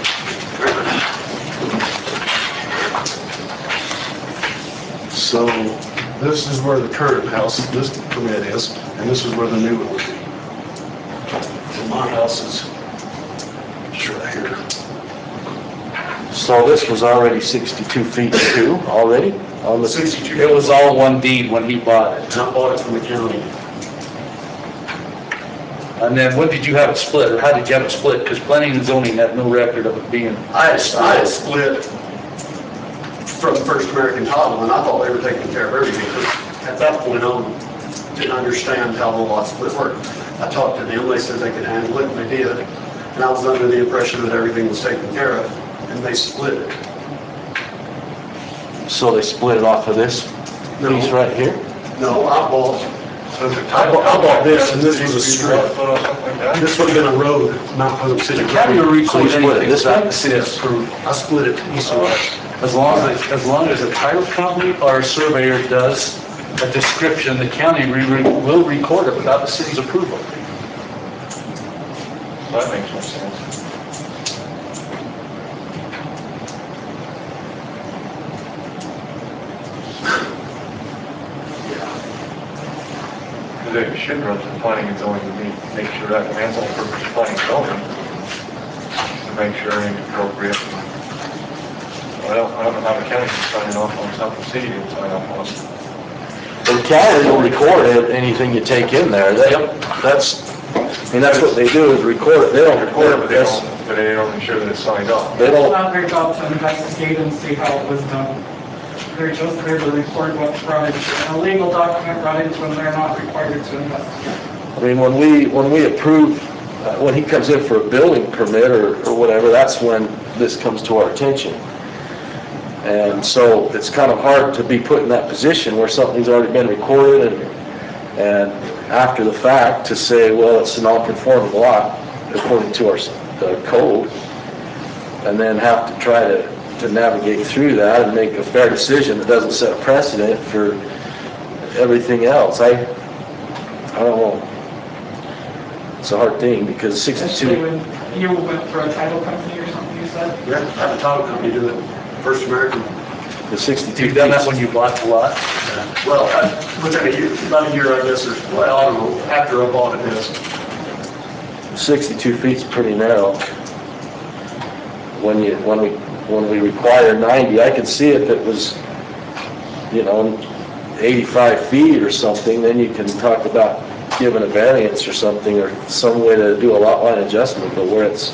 So this is where the current house, this permit is, and this is where the new one would be. So my house is right here. so this was already sixty-two feet too, already, on the, sixty-two. It was all one deed when he bought it. And I bought it from the county. And then when did you have it split, or how did you have it split? Because planning and zoning had no record of it being. I had, I had split from First American Title, and I thought they were taking care of everything. At that point, I didn't understand how the lot split worked. I talked to them, they said they could handle it, and they did. And I was under the impression that everything was taken care of, and they split it. so they split it off of this No. piece right here? No, I bought, so the I title. bought, I bought this, and this was a strip. Photo, something like that? This would have been a road, not Pleasant City. County will record So you split it anything this without way? the city's approval. I split it east and west. As long as, as long as a title company or a surveyor does a description, the county re- re- will record it without the city's approval. That makes more sense. Because it should run to planning and zoning, to make, make sure that lands on purpose of planning and zoning, to make sure everything's appropriate. I don't, I don't know how the county can sign off on something the city can sign off on. The county will record it, anything you take in there. That- That's, I mean, that's what they do, is record it. They don't record it, But but they that's, don't, but they don't ensure that it's signed off. they It's don't, not their job to investigate and see how it was done. They're just there to record what's brought into, a legal document brought into them, they're not required to investigate. I mean, when we, when we approve, uh, when he comes in for a building permit or, or whatever, that's when this comes to our attention. And so it's kind of hard to be put in that position where something's already been recorded and, and after the fact to say, well, it's a non-conforming lot according to our s- uh, code, and then have to try to, to navigate through that and make a fair decision that doesn't set a precedent for everything else. I, I don't know. It's a hard thing because Especially sixty-two, when you went through a title company or something, you said? Yeah, I had a title company do it, First American. the sixty-two You've done that feet, when you bought the lot? Well, I- within a year, about a year, I guess, or, well, I don't know, after I bought it, yes. sixty-two feet's pretty narrow. When you, when we, when we require ninety, I could see if it was, you know, eighty-five feet or something, then you can talk about giving a variance or something, or some way to do a lot line adjustment, but where it's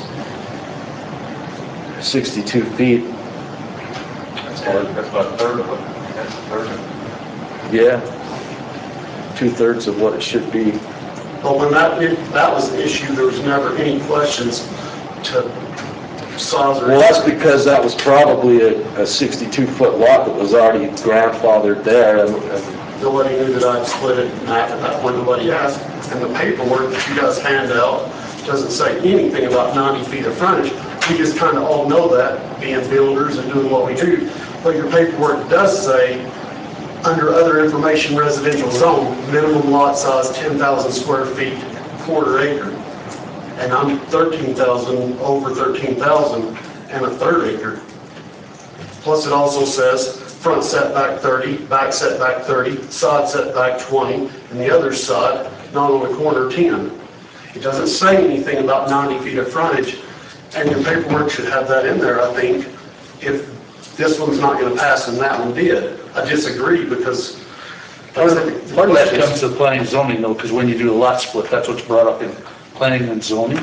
sixty-two feet, That's about, that's about a third of it. That's a third of it. yeah, two-thirds of what it should be. But when that, that was the issue, there was never any questions to Sazerac. Well, that's because that was probably a, a sixty-two foot lot that was already grandfathered there, and, and Nobody knew that I'd split it, and after that point, nobody asked. And the paperwork that you guys hand out doesn't say anything about ninety feet of frontage. We just kind of all know that, being builders and doing what we do. But your paperwork does say, under other information residential zone, minimum lot size ten thousand square feet, quarter acre. And I'm thirteen thousand, over thirteen thousand, and a third acre. Plus it also says front setback thirty, back setback thirty, side setback twenty, and the other side, not on the corner, ten. It doesn't say anything about ninety feet of frontage, and your paperwork should have that in there, I think. If this one's not gonna pass and that one did. I disagree because. Part of part of that comes to planning and zoning though, because when you do a lot split, that's what's brought up in planning and zoning.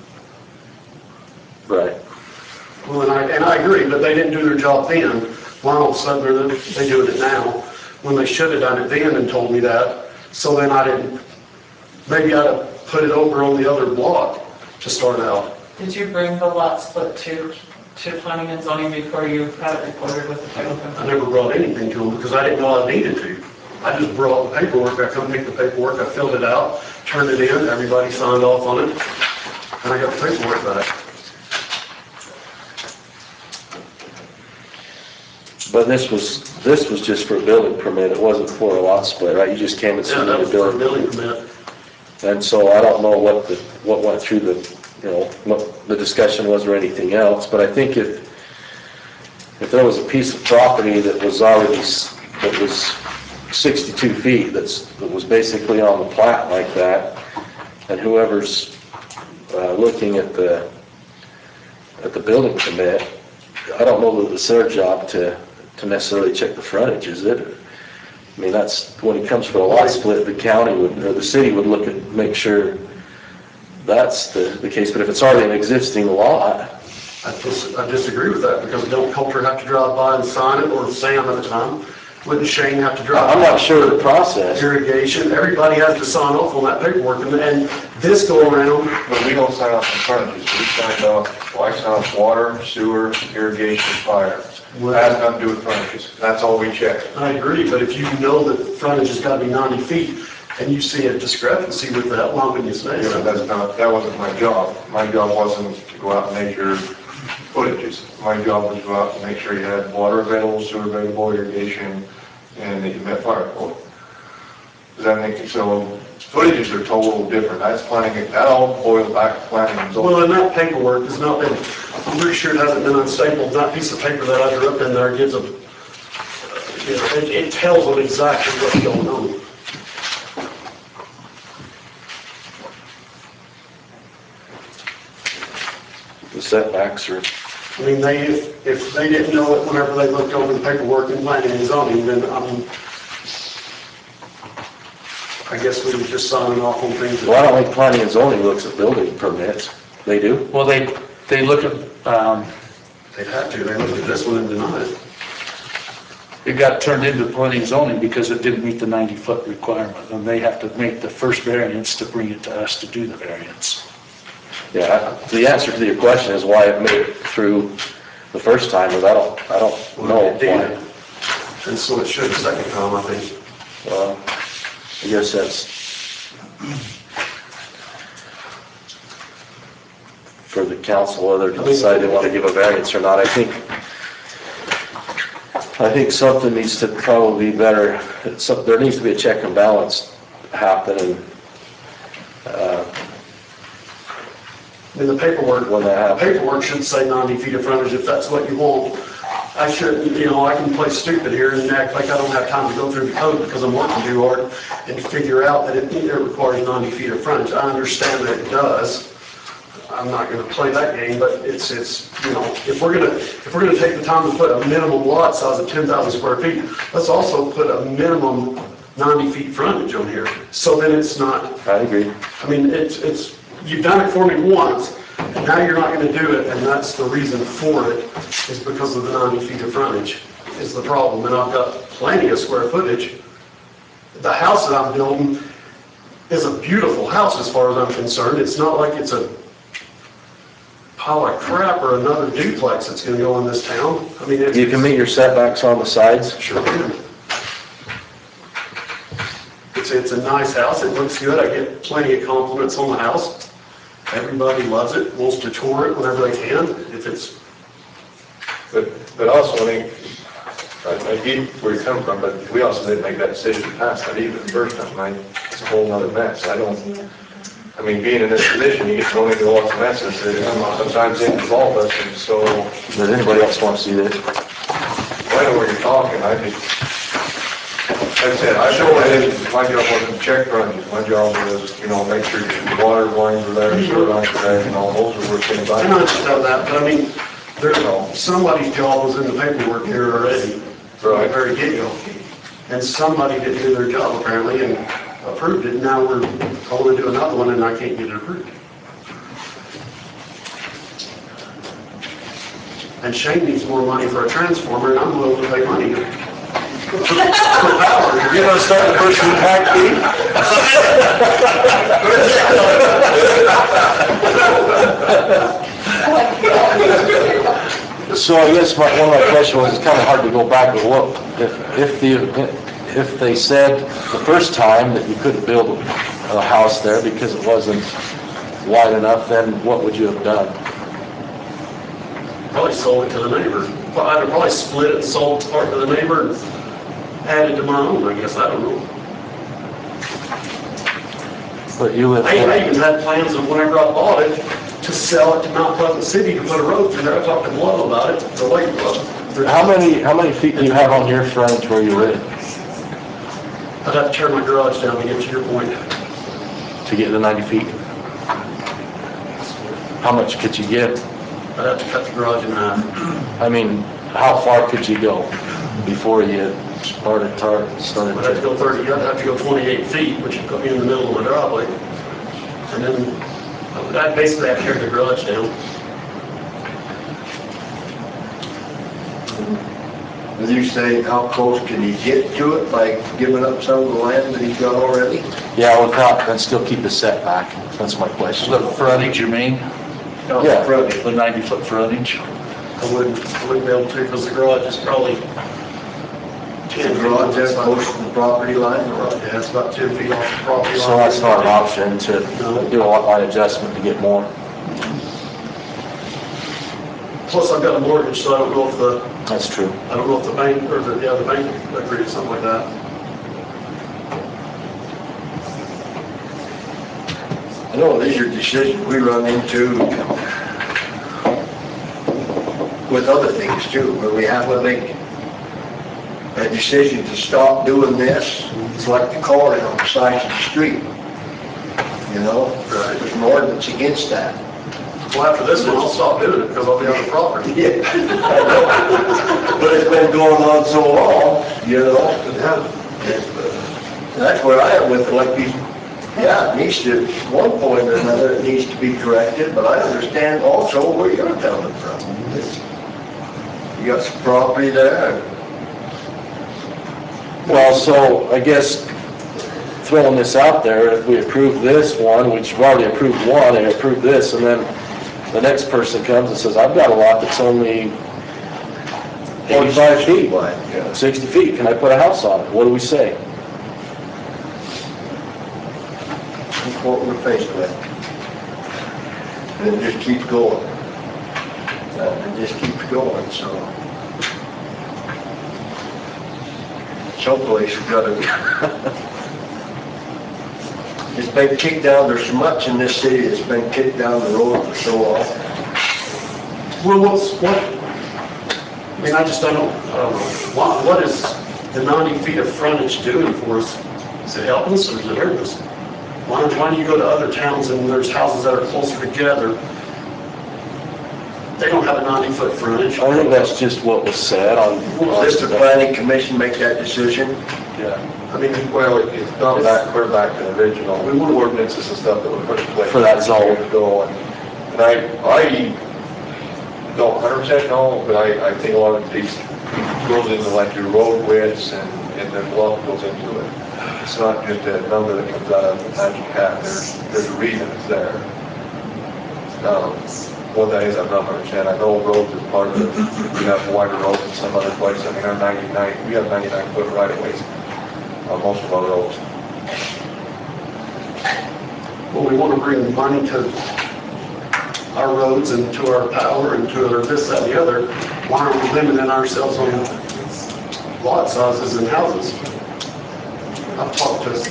Right. Well, and I, and I agree, but they didn't do their job then. Why all of a sudden they're, they doing it now, when they should have done it then and told me that. So then I didn't, maybe I'd have put it over on the other block to start out. Did you bring the lot split to, to planning and zoning before you had it recorded with the title I company? never brought anything to them because I didn't know I needed to. I just brought the paperwork, I come pick the paperwork, I filled it out, turned it in, everybody signed off on it, and I got the paperwork back. But this was, this was just for a building permit, it wasn't for a lot split, right? You just came and Yeah, that submitted a was for a building. building permit. And so I don't know what the, what went through the, you know, what the discussion was or anything else, but I think if, if there was a piece of property that was already, s- that was sixty-two feet, that's, that was basically on the plat like that, and whoever's uh, looking at the, at the building permit, I don't know that it's their job to, to necessarily check the frontage, is it? I mean, that's, when it comes for a lot split, the county would, or the city would look at, make sure that's the, the case, but if it's already an existing lot, I dis, I disagree with that because don't Coulter have to drive by and sign it, or Sam at the time? Wouldn't Shane have to drive? I'm not sure of the process. Irrigation, everybody has to sign off on that paperwork, and, and this go around, But we don't sign off on frontages, we signed off, well, I signed off water, sewer, irrigation, fire. That has nothing to do with frontages, that's all we check. I agree, but if you know that the frontage has got to be ninety feet, and you see a discrepancy with that, why wouldn't you say Yeah, but so? that's not, that wasn't my job. My job wasn't to go out and measure footages. My job was to go out and make sure you had water available, sewer available, irrigation, and that you met fire code. Does that make, so footages are totally different. That's planning, that all boils back to planning and zoning. Well, and that paperwork has not been, I'm pretty sure it hasn't been unstapled. That piece of paper that I drew up in there gives a, uh, you know, it, it tells them exactly what's going on. The setbacks are, I mean, they, if, if they didn't know it whenever they looked over the paperwork and planning and zoning, then, um, I guess we were just signing off on things. that- well, I don't think planning and zoning looks at building permits. They do? Well, they, they look at, um, They'd have to, they looked at this one and denied it. it got turned into planning and zoning because it didn't meet the ninety foot requirement, and they have to make the first variance to bring it to us to do the variance. Yeah, the answer to your question is why it made it through the first time, but I don't, I don't know It did. why. And so it should the second time, I think. Well, I guess that's for the council whether to decide they want to give a variance or not. I think, I think something needs to probably be better, some, there needs to be a check and balance happen, and, uh, In the paperwork, When that happens. paperwork should say ninety feet of frontage if that's what you want. I shouldn't, you know, I can play stupid here and act like I don't have time to go through the code because I'm working too hard and figure out that it, it requires ninety feet of frontage. I understand that it does. I'm not gonna play that game, but it's, it's, you know, if we're gonna, if we're gonna take the time to put a minimum lot size of ten thousand square feet, let's also put a minimum ninety feet frontage on here. So then it's not, I agree. I mean, it's, it's, you've done it for me once, and now you're not gonna do it, and that's the reason for it, is because of the ninety feet of frontage is the problem, and I've got plenty of square footage. The house that I'm building is a beautiful house as far as I'm concerned. It's not like it's a pile of crap or another duplex that's gonna go in this town. I mean, it's. You can meet your setbacks on the sides? Sure can. It's, it's a nice house, it looks good, I get plenty of compliments on the house. Everybody loves it, wants to tour it whenever they can, if it's, But, but also, I think, I, I get where you're coming from, but we also didn't make that decision to pass that either the first time, right? It's a whole other mess. I don't, I mean, being in this position, you get thrown into lots of messes that sometimes involve us, and so, Does anybody else want to see this? I know where you're talking, I just, like I said, I know I didn't, my job wasn't to check frontages, my job was, you know, make sure your water lines were there, sewer lines were there, and all those were things I I understand that, but I mean, There, somebody's job was in the paperwork here already, from the very get-go. And somebody didn't do their job apparently and approved it. Now we're going to do another one and I can't get it approved. And Shane needs more money for a transformer and I'm willing to pay money. You're gonna start the first impact fee? So I guess my, one of my questions was, it's kind of hard to go back, but what, if, if the, if they said the first time that you couldn't build a house there because it wasn't wide enough, then what would you have done? Probably sold it to the neighbor. I'd have probably split it and sold part to the neighbor and added to my own, I guess, I don't know. But you live I, I there. even had plans of whenever I bought it, to sell it to Mount Pleasant City to put a road through there. I talked to Blow about it, the Lake Club. How many, how many feet do you have on your frontage where you live I'd have to tear my garage down to get to your point. to get to ninety feet? How much could you get? I'd have to cut the garage in half. I mean, how far could you go before you started tar, started? I'd have to go thirty, I'd have to go twenty-eight feet, which would put me in the middle of my driveway. And then I'd basically have to tear the garage down. As you say, how close can he get to it by giving up some of the land that he's got already? Yeah, without, and still keep the setback. That's my question. The frontage, you mean? No, Yeah. frontage. The ninety foot frontage? I wouldn't, I wouldn't be able to because the garage is probably ten The feet. garage is close to the property line, or Yeah, it's about ten feet off the property line. So that's not an option to do a lot line adjustment to get more. Plus, I've got a mortgage, so I don't know if the, That's true. I don't know if the bank, or the, yeah, the bank agreed to something like that. I know these are decisions we run into with other things too, where we have to make a decision to stop doing this. It's like the coloring on the sides of the street. You know, there's an ordinance against that. Well, after this one, I'll stop doing it because I'll be on the property. Yeah, I know. But it's been going on so long, you know. Yeah. That's where I am with it, like these, yeah, it needs to, at one point or another, it needs to be corrected, but I understand also where you're coming from. It's- You got some property there. Well, so I guess throwing this out there, if we approve this one, which we've already approved one and approved this, and then the next person comes and says, I've got a lot that's only forty-five feet wide, sixty feet, can I put a house on it? What do we say? That's what we're faced with. And it just keeps going. Uh, It just keeps going, so. Someplace we gotta. It's been kicked down, there's so much in this city that's been kicked down the road for so long. Well, what's, what, I mean, I just don't know, I don't know. What, what is the ninety feet of frontage doing for us? Is it helping us or is it hurting us? Why don't, why don't you go to other towns and there's houses that are closer together? They don't have a ninety foot frontage. I think that's just what was said on. Will this the planning commission make that decision? Yeah. I mean, Well, it- it's gone back, clear back to the original ordinances and stuff that were put in place. For that zone. years ago, and and I, I don't one hundred percent know, but I, I think a lot of these goes into like your road widths and, and there's a lot that goes into it. It's not just a number that comes out of the magic hat, there's, there's a reason it's there. Um, What that is, I'm not one hundred percent, I know roads is part of it, we have wider roads in some other places, I mean, our ninety-nine, we have ninety-nine foot right of ways on most of our roads. well, we want to bring money to our roads and to our power and to our this, that, and the other. Why aren't we limiting ourselves on lot sizes and houses? I've talked to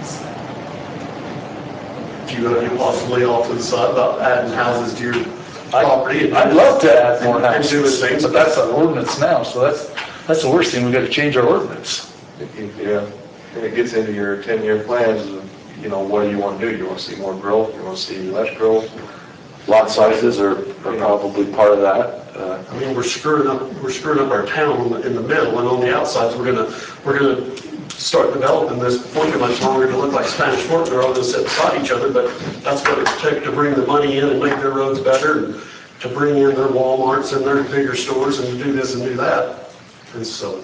a few of you possibly off to the side about adding houses to your property. I'd love to add more And doing houses, things, but that's an ordinance now, so that's, that's the worst thing, we gotta change our ordinance. Yeah, and it gets into your ten-year plans, of, you know, what do you want to do? You want to see more growth, you want to see less growth? lot sizes are, are probably part of that. Uh, I mean, we're screwing up, we're screwing up our town in the- in the middle, and on the outsides, we're gonna, we're gonna start developing this formula much longer to look like Spanish Fork. They're all gonna sit beside each other, but that's what it took to bring the money in and make their roads better, and to bring in their Walmarts and their bigger stores and to do this and do that. And so.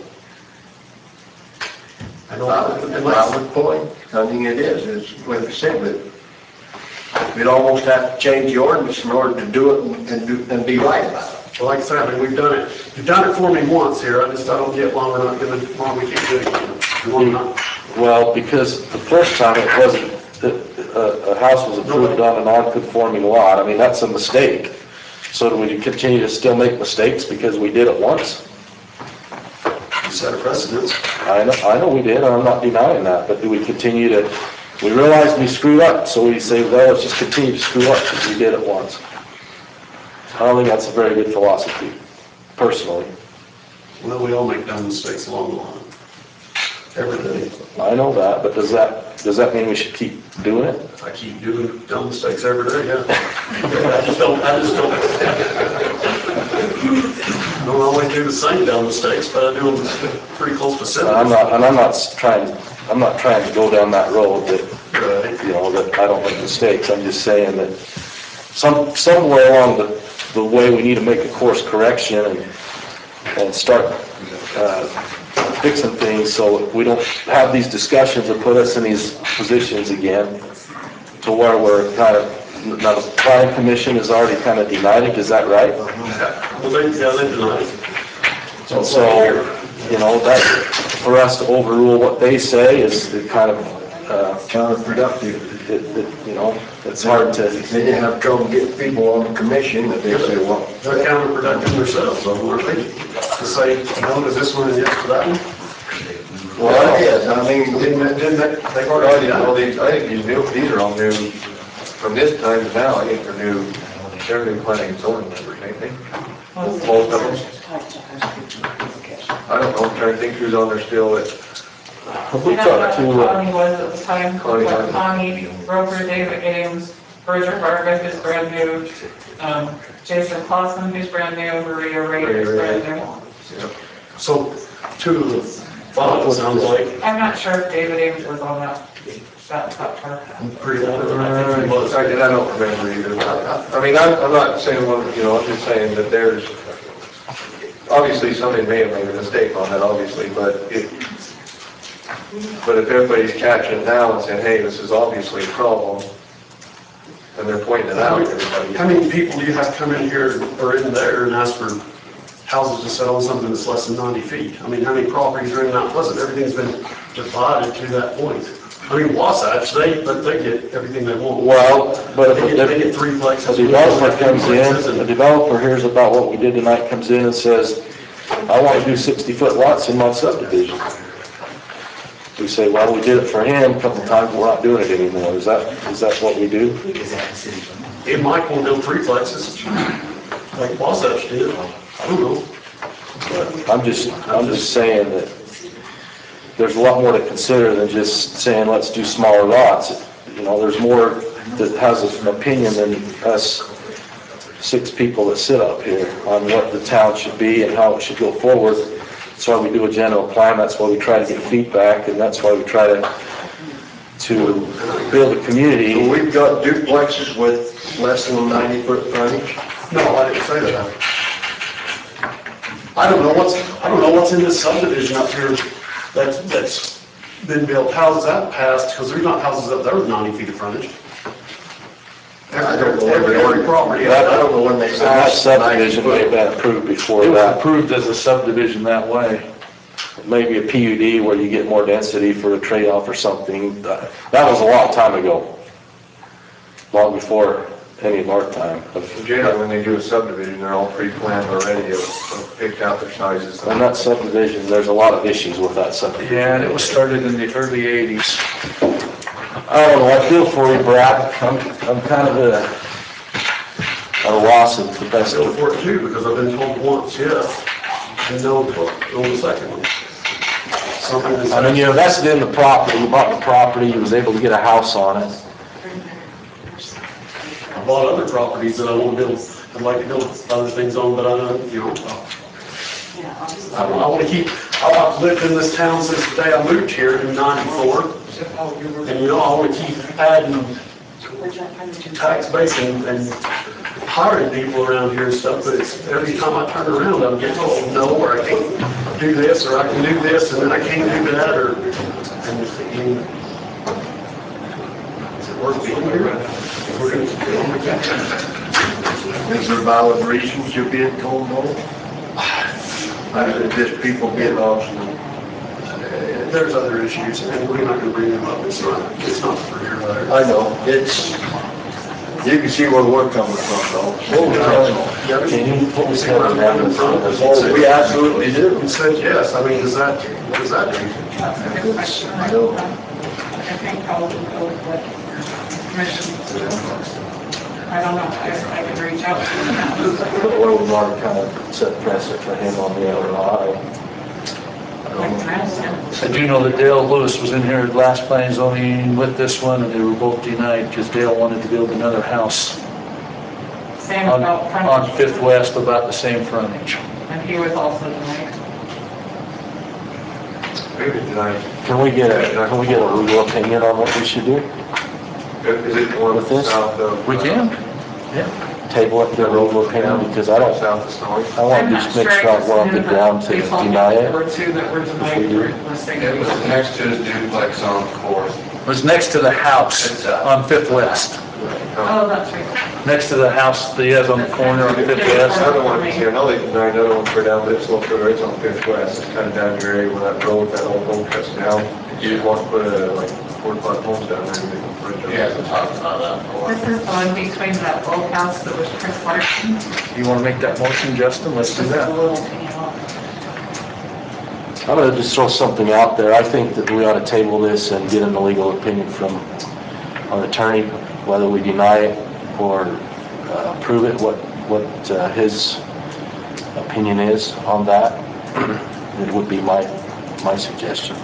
I don't, and like- Valid point, I think it is, it's what I said, but we'd almost have to change the ordinance in order to do it and do, and be right about it. Well, like I said, I mean, we've done it, you've done it for me once here, I just, I don't get why we're not gonna, why we can't do it again. Why not? Well, because the first time it wasn't, a, a house was approved on a non-conforming lot, I mean, that's a mistake. So do we continue to still make mistakes because we did it once? You set a precedence. I know, I know we did, I'm not denying that, but do we continue to, we realized we screwed up, so we say, well, let's just continue to screw up because we did it once. I don't think that's a very good philosophy, personally. Well, we all make dumb mistakes along the line. Every day. I know that, but does that, does that mean we should keep doing it? I keep doing dumb mistakes every day, yeah. I just don't, I just don't. I don't always do the same dumb mistakes, but I do them pretty close to And I'm seven. not, and I'm not trying, I'm not trying to go down that road that, Right. you know, that I don't make mistakes. I'm just saying that some, somewhere along the, the way, we need to make a course correction and, and start, uh, fixing things so we don't have these discussions that put us in these positions again to where we're kind of, now the planning commission has already kind of denied it, is that right? Well, they, yeah, they deny it. And so, you know, that, for us to overrule what they say is kind of, uh, Counterproductive. it, it, you know, it's hard to, Then you have trouble getting people on the commission that they say, well, They're counterproductive themselves, so aren't they? To say no to this one and yes to that one. well, yes, I mean, Didn't, they- didn't, they- they've I already think all done it. these, I think these new, these are all new, from this time to now, I think they're new, they're new planning and zoning members, ain't they? Most of them. I don't know, I'm trying to think who's on there still, that, we I know talked that to, uh, Connie was at the time, Connie, but Connie. Connie, Roper, David Ames, Roger Vargas is brand new, um, Jason Clausen, who's brand new, Maria Ray is Maria brand Ray. new. So, two of the five, it sounds like, I'm not sure if David Ames was on that, that, that part. pretty well, I think he was. I, and I don't remember either. I mean, I'm, I'm not saying, well, you know, I'm just saying that there's, obviously somebody may have made a mistake on that, obviously, but it, but if everybody's catching now and saying, hey, this is obviously a problem, and they're pointing it out to everybody. How many people do you have come in here or in there and ask for houses to set on something that's less than ninety feet? I mean, how many properties are in Mount Pleasant? Everything's been divided to that point. I mean, Wasatch, they, but they get everything they want. well, but if They a get, they get diff- three a plexes. developer comes in, a developer hears about what we did tonight, comes in and says, I want to do sixty foot lots in my subdivision. We say, well, we did it for him a couple times, we're not doing it anymore. Is that, is that what we do? It might want to build three plexes, like Wasatch did. I don't know. But I'm just, I'm just saying that there's a lot more to consider than just saying, let's do smaller lots. You know, there's more that has an opinion than us six people that sit up here on what the town should be and how it should go forward. That's why we do a general plan, that's why we try to get feedback, and that's why we try to, to build a community. so we've got duplexes with less than ninety foot frontage. No, I didn't say that. I don't know what's, I don't know what's in this subdivision up here that's, that's been built. How's that passed? Because there's not houses up there with ninety feet of frontage. I don't know. Every, every property. I don't know when they. That subdivision may have been approved before It was that. approved as a subdivision that way. Maybe a P U D where you get more density for a trade-off or something. That was a long time ago, long before any of our time. Generally, when they do a subdivision, they're all pre-planned already, of- picked out their sizes. And that subdivision, there's a lot of issues with that subdivision. Yeah, and it was started in the early eighties. I don't know, I feel for you, Brad. I'm, I'm kind of at a, at a loss of the I best. feel for it too, because I've been told once, yes, and no, on the second one. Something that's. I mean, you invested in the property, you bought the property, you was able to get a house on it. I bought other properties that I want to build, I'd like to build other things on, but I don't, you know, I I want to keep, I've lived in this town since the day I moved here in ninety-four. And, you know, I want to keep adding tax base and, and hiring people around here and stuff, but it's, every time I turn around, I'm getting told no, or I can't do this, or I can do this, and then I can't do that, or, and, and is it worth being here? We're gonna keep going. Is there valid reasons you're being told no? Or is it just people being obstinate? There's other issues, and we're not gonna bring them up, it's not, it's not for here, letter. I know, it's, you can see where we're coming from, though. Yeah, Can you put this see where I'm coming from? Oh, we absolutely do. He said yes, I mean, is that, what does that mean? That's a good question. I know. I think probably go with what commission. I don't know, I, I could reach out to him. Or we've already kind of set precedent for him on the other line. I can ask him. I do know that Dale Lewis was in here at last planning zoning with this one, and they were both denied because Dale wanted to build another house Same on, about on frontage. Fifth West, about the same frontage. And he was also denied. Maybe tonight. Can we get a, can we get a legal opinion on what we should do? Is it one With this? south of? We can? Table it, get a legal opinion, because I don't, South of Snowy? I want I'm to not just make sure sure I I we're on just knew good ground to that they told me deny There were it. two that were denied we do. for listing. It was next to his duplex on Fourth. It was next to the house on Fifth West. Oh, that's right. Next to the house that he has on the corner on Fifth West. Another one is here, I know they denied another one for down this little further, it's on Fifth West, it's kind of down your area where that road, that old road cuts down. You just want to put a, like, four or five homes down there and make a bridge. He hasn't talked about that for a while. This is the one between that old house that was Chris Larson. You want to make that motion, Justin? Let's do Just a that. little teeny lot. I'm gonna just throw something out there. I think that we ought to table this and get an legal opinion from our attorney, whether we deny it or uh, approve it, what, what uh, his opinion is on that. It would be my, my suggestion.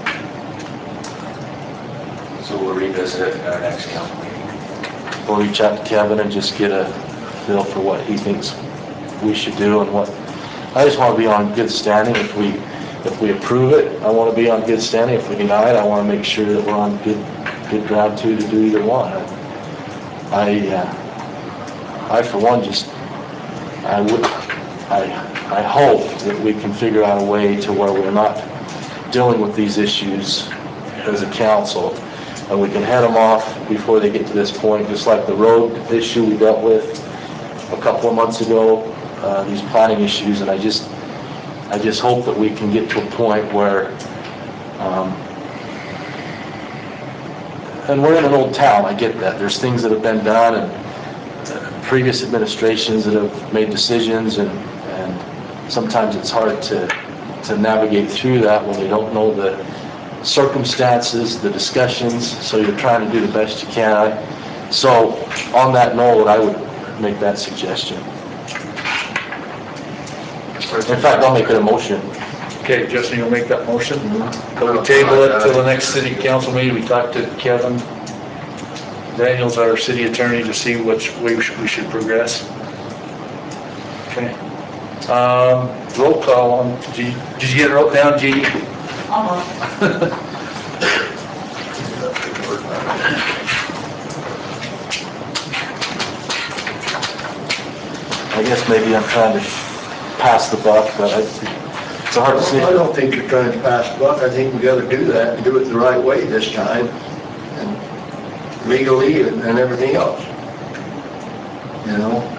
So we'll revisit it at our next council meeting. We'll reach out to Kevin and just get a feel for what he thinks we should do and what, I just want to be on good standing. If we, if we approve it, I want to be on good standing. If we deny it, I want to make sure that we're on good, good ground too to do either one. I, uh, I for one just, I would, I, I hope that we can figure out a way to where we're not dealing with these issues as a council. And we can head them off before they get to this point, just like the road issue we dealt with a couple of months ago, uh, these planning issues, and I just, I just hope that we can get to a point where, um, and we're in an old town, I get that, there's things that have been done, and previous administrations that have made decisions, and, and sometimes it's hard to, to navigate through that when you don't know the circumstances, the discussions, so you're trying to do the best you can. I, so on that note, I would make that suggestion. In fact, I'll make it a motion. Okay, Justin, you'll make that motion? So we table it till the next city council meeting. We talked to Kevin Daniels, our city attorney, to see which way we should, we should progress. Okay. Um, roll call on, did you, did you get it wrote down, Jeannie? Uh-huh. I guess maybe I'm trying to pass the buck, but I, it's hard to see. I don't think you're trying to pass the buck, I think we gotta do that and do it the right way this time, and legally and, and everything else. You know?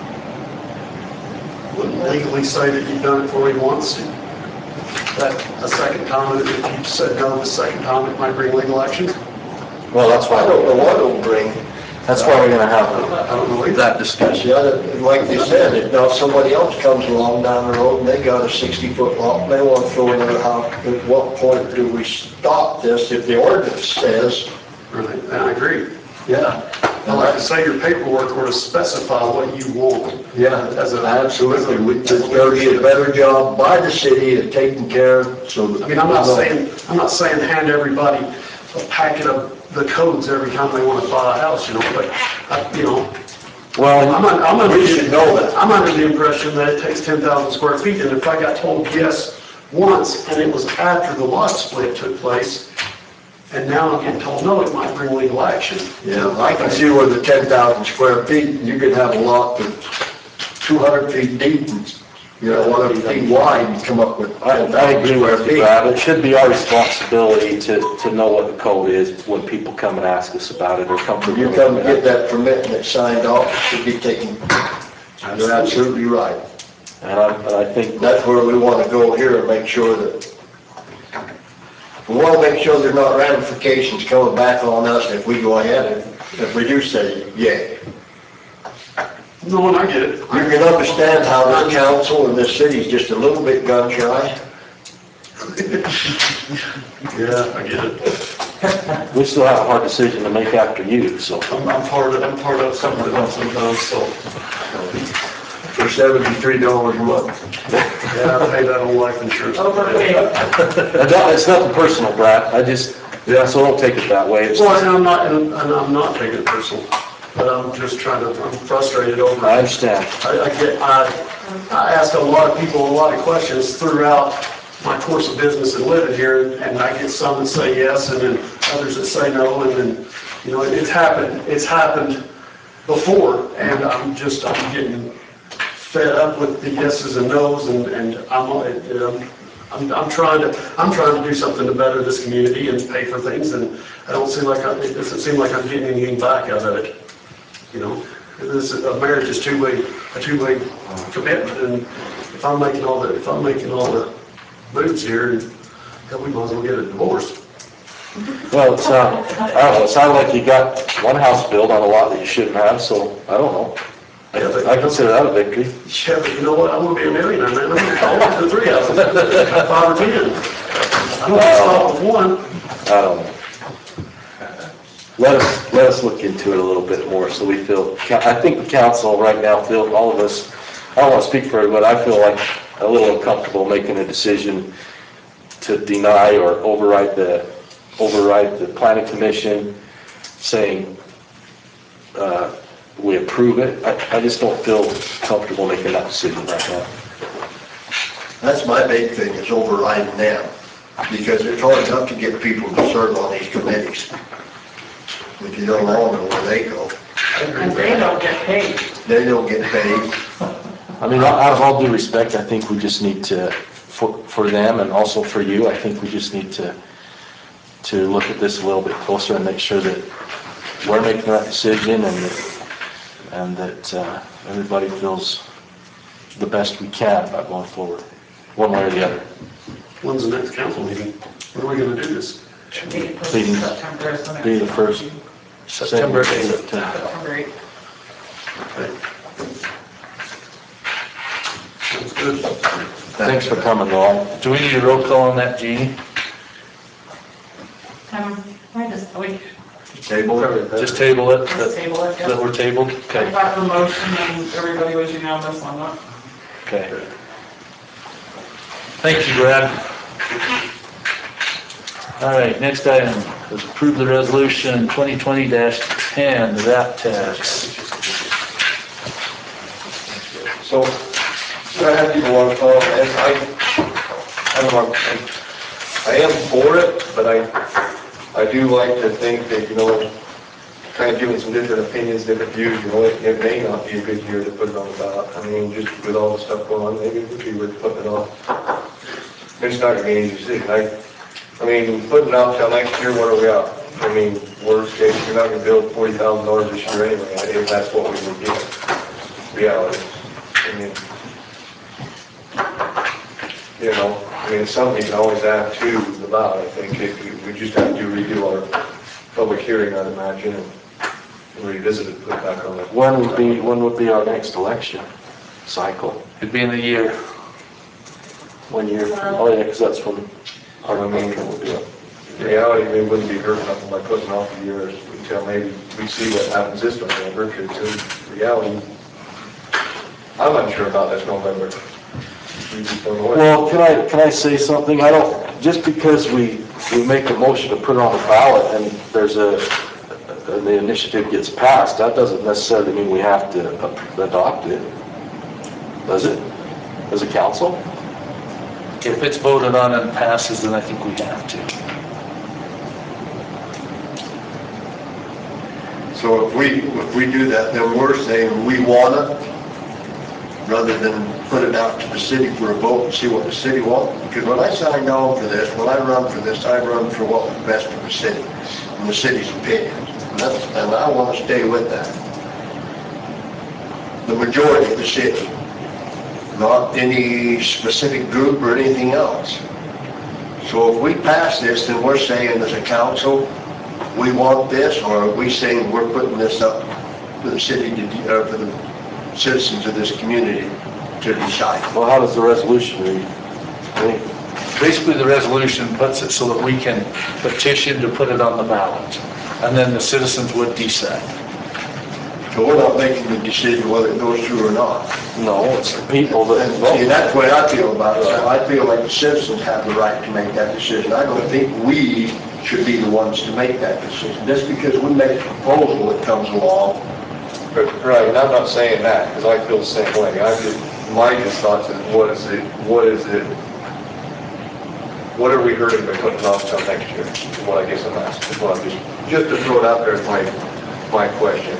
Wouldn't legally say that you've done it for him once. That a second time, if you said no the second time, it might bring legal action. Well, that's why, I don't know what it'll bring. that's why we're gonna have I don't know either. that discussion. The other, like they said, if now somebody else comes along down the road and they got a sixty foot lot, and they want to throw in their house, at what point do we stop this if the ordinance says, Right, and I agree. yeah. I like to say your paperwork were to specify what you want. Yeah, As a- absolutely. We- There's got to be a better job by the city of taking care of, so that. I mean, I'm not saying, I'm not saying hand everybody a packet of the codes every time they want to buy a house, you know, but, uh, you know, Well, I'm, un- I'm under, we should know that. I'm under the impression that it takes ten thousand square feet, and if I got told yes once, and it was after the lot split took place, and now I'm getting told no, it might bring legal action. Yeah, I can see where the ten thousand square feet, you could have a lot that's two hundred feet deep and, you know, one hundred feet wide and come up with I, ten I thousand agree square with you, feet. Brad. It should be our responsibility to, to know what the code is when people come and ask us about it or come When from. you come and get that permit and it's signed off, it should be taken. You're absolutely right. And I, and I think That's where we want to go here and make sure that, we want to make sure there's not ramifications coming back on us if we go ahead and, if we do say yay. No, and I get it. You can understand how this council and this city's just a little bit gun shy. Yeah, I get it. we still have a hard decision to make after you, so. I'm, I'm part of, I'm part of something else sometimes, so, For seventy-three dollars a month. yeah, I pay that on life insurance. Overpaid. And that- It's nothing personal, Brad. I just, yeah, so don't take it that way. It's Well, just- and I'm not, and and I'm not taking it personal, but I'm just trying to, I'm frustrated over I it. understand. I, I get, I, I ask a lot of people a lot of questions throughout my course of business and living here, and I get some that say yes, and then others that say no, and then, you know, it's happened, it's happened before, and I'm just, I'm getting fed up with the yeses and nos, and, and I'm, um, I'm, I'm trying to, I'm trying to do something to better this community and pay for things, and I don't seem like, I- it doesn't seem like I'm getting anything back out of it, you know? This, is- a marriage is two-way, a two-way commitment, and if I'm making all the, if I'm making all the moves here, hell, we might as well get a divorce. Well, it's, uh, I don't know, it sounded like you got one house built on a lot that you shouldn't have, so I don't know. Yeah, but- I consider that a victory. Yeah, but you know what, I'm gonna be a millionaire, man, I'm gonna call it the three houses, five or ten. I don't want to stop with one. I don't know. Let us, let us look into it a little bit more so we feel, I think the council right now feel, all of us, I don't want to speak for everybody, I feel like a little uncomfortable making a decision to deny or override the, override the planning commission, saying uh, we approve it. I, I just don't feel comfortable making that decision right now. That's my big thing, is overriding them, because it's hard enough to get people to serve on these committees. If you don't all know where they go, And they don't get paid. they don't get paid. I mean, out of all due respect, I think we just need to, for, for them and also for you, I think we just need to, to look at this a little bit closer and make sure that we're making that decision and that, and that uh, everybody feels the best we can about going forward, one way or the other. When's the next council meeting? When are we gonna do this? Meeting first Meeting. in September is the next. Be the first. September eighth. September. September eighth. Sounds good. Thanks for coming, Noel. Do we need a roll call on that, Jeannie? Um, I just, we, Table it. Just table it, let's that table it, that yeah. we're tabled? I Okay, got the motion and everybody was unanimous on that. okay. Thank you, Brad. All right, next item is approve the resolution twenty twenty dash ten, the R A P tax. So, I had people on the phone, and I, I don't know, I- I am for it, but I, I do like to think that, you know, kind of giving some different opinions, different views, you know, it, it may not be a good year to put it on the ballot. I mean, just with all the stuff going on, maybe it would be worth putting it on. It's not gonna be an easy decision. I, I mean, putting it off till next year, what are we at? I mean, worst case, you're not gonna build forty thousand dollars this year anyway, if that's what we would get. Reality. I mean, you know, I mean, it's something you can always add to the ballot, I think, if we, we just have to redo our public hearing, I'd imagine, and revisit it, put it back on the. When would be, when would be our next election cycle? It'd be in a year. One year? Oh, yeah, because that's when our I mean, term will be up. in reality, we wouldn't be hurting nothing by putting off a year until maybe we see what happens this November, because in reality, I'm not sure about this November. We just don't know what- Well, can I, can I say something? I don't, just because we, we make a motion to put it on the ballot and there's a, and the initiative gets passed, that doesn't necessarily mean we have to adopt it. Does it? As a council? If it's voted on and passes, then I think we have to. So if we, if we do that, then we're saying we want it, rather than put it out to the city for a vote and see what the city wants. Because when I signed on for this, when I run for this, I run for what was best for the city, and the city's opinion. And that's, and I want to stay with that. The majority of the city, not any specific group or anything else. So if we pass this, then we're saying as a council, we want this, or are we saying we're putting this up for the city, to, uh, for the citizens of this community to decide? Well, how does the resolution read? I think Basically, the resolution puts it so that we can petition to put it on the ballot, and then the citizens would decide. So we're not making the decision whether it goes through or not. no, it's the people that And see, vote. that's the way I feel about it. So I feel like the citizens have the right to make that decision. I don't think we should be the ones to make that decision. Just because we make a proposal that comes along. Right, and I'm not saying that, because I feel the same way. I just, my just thoughts is, what is it, what is it, what are we hurting by putting it off till next year? Is what I guess I'm asking, well, just, just to throw it out there as my, my question.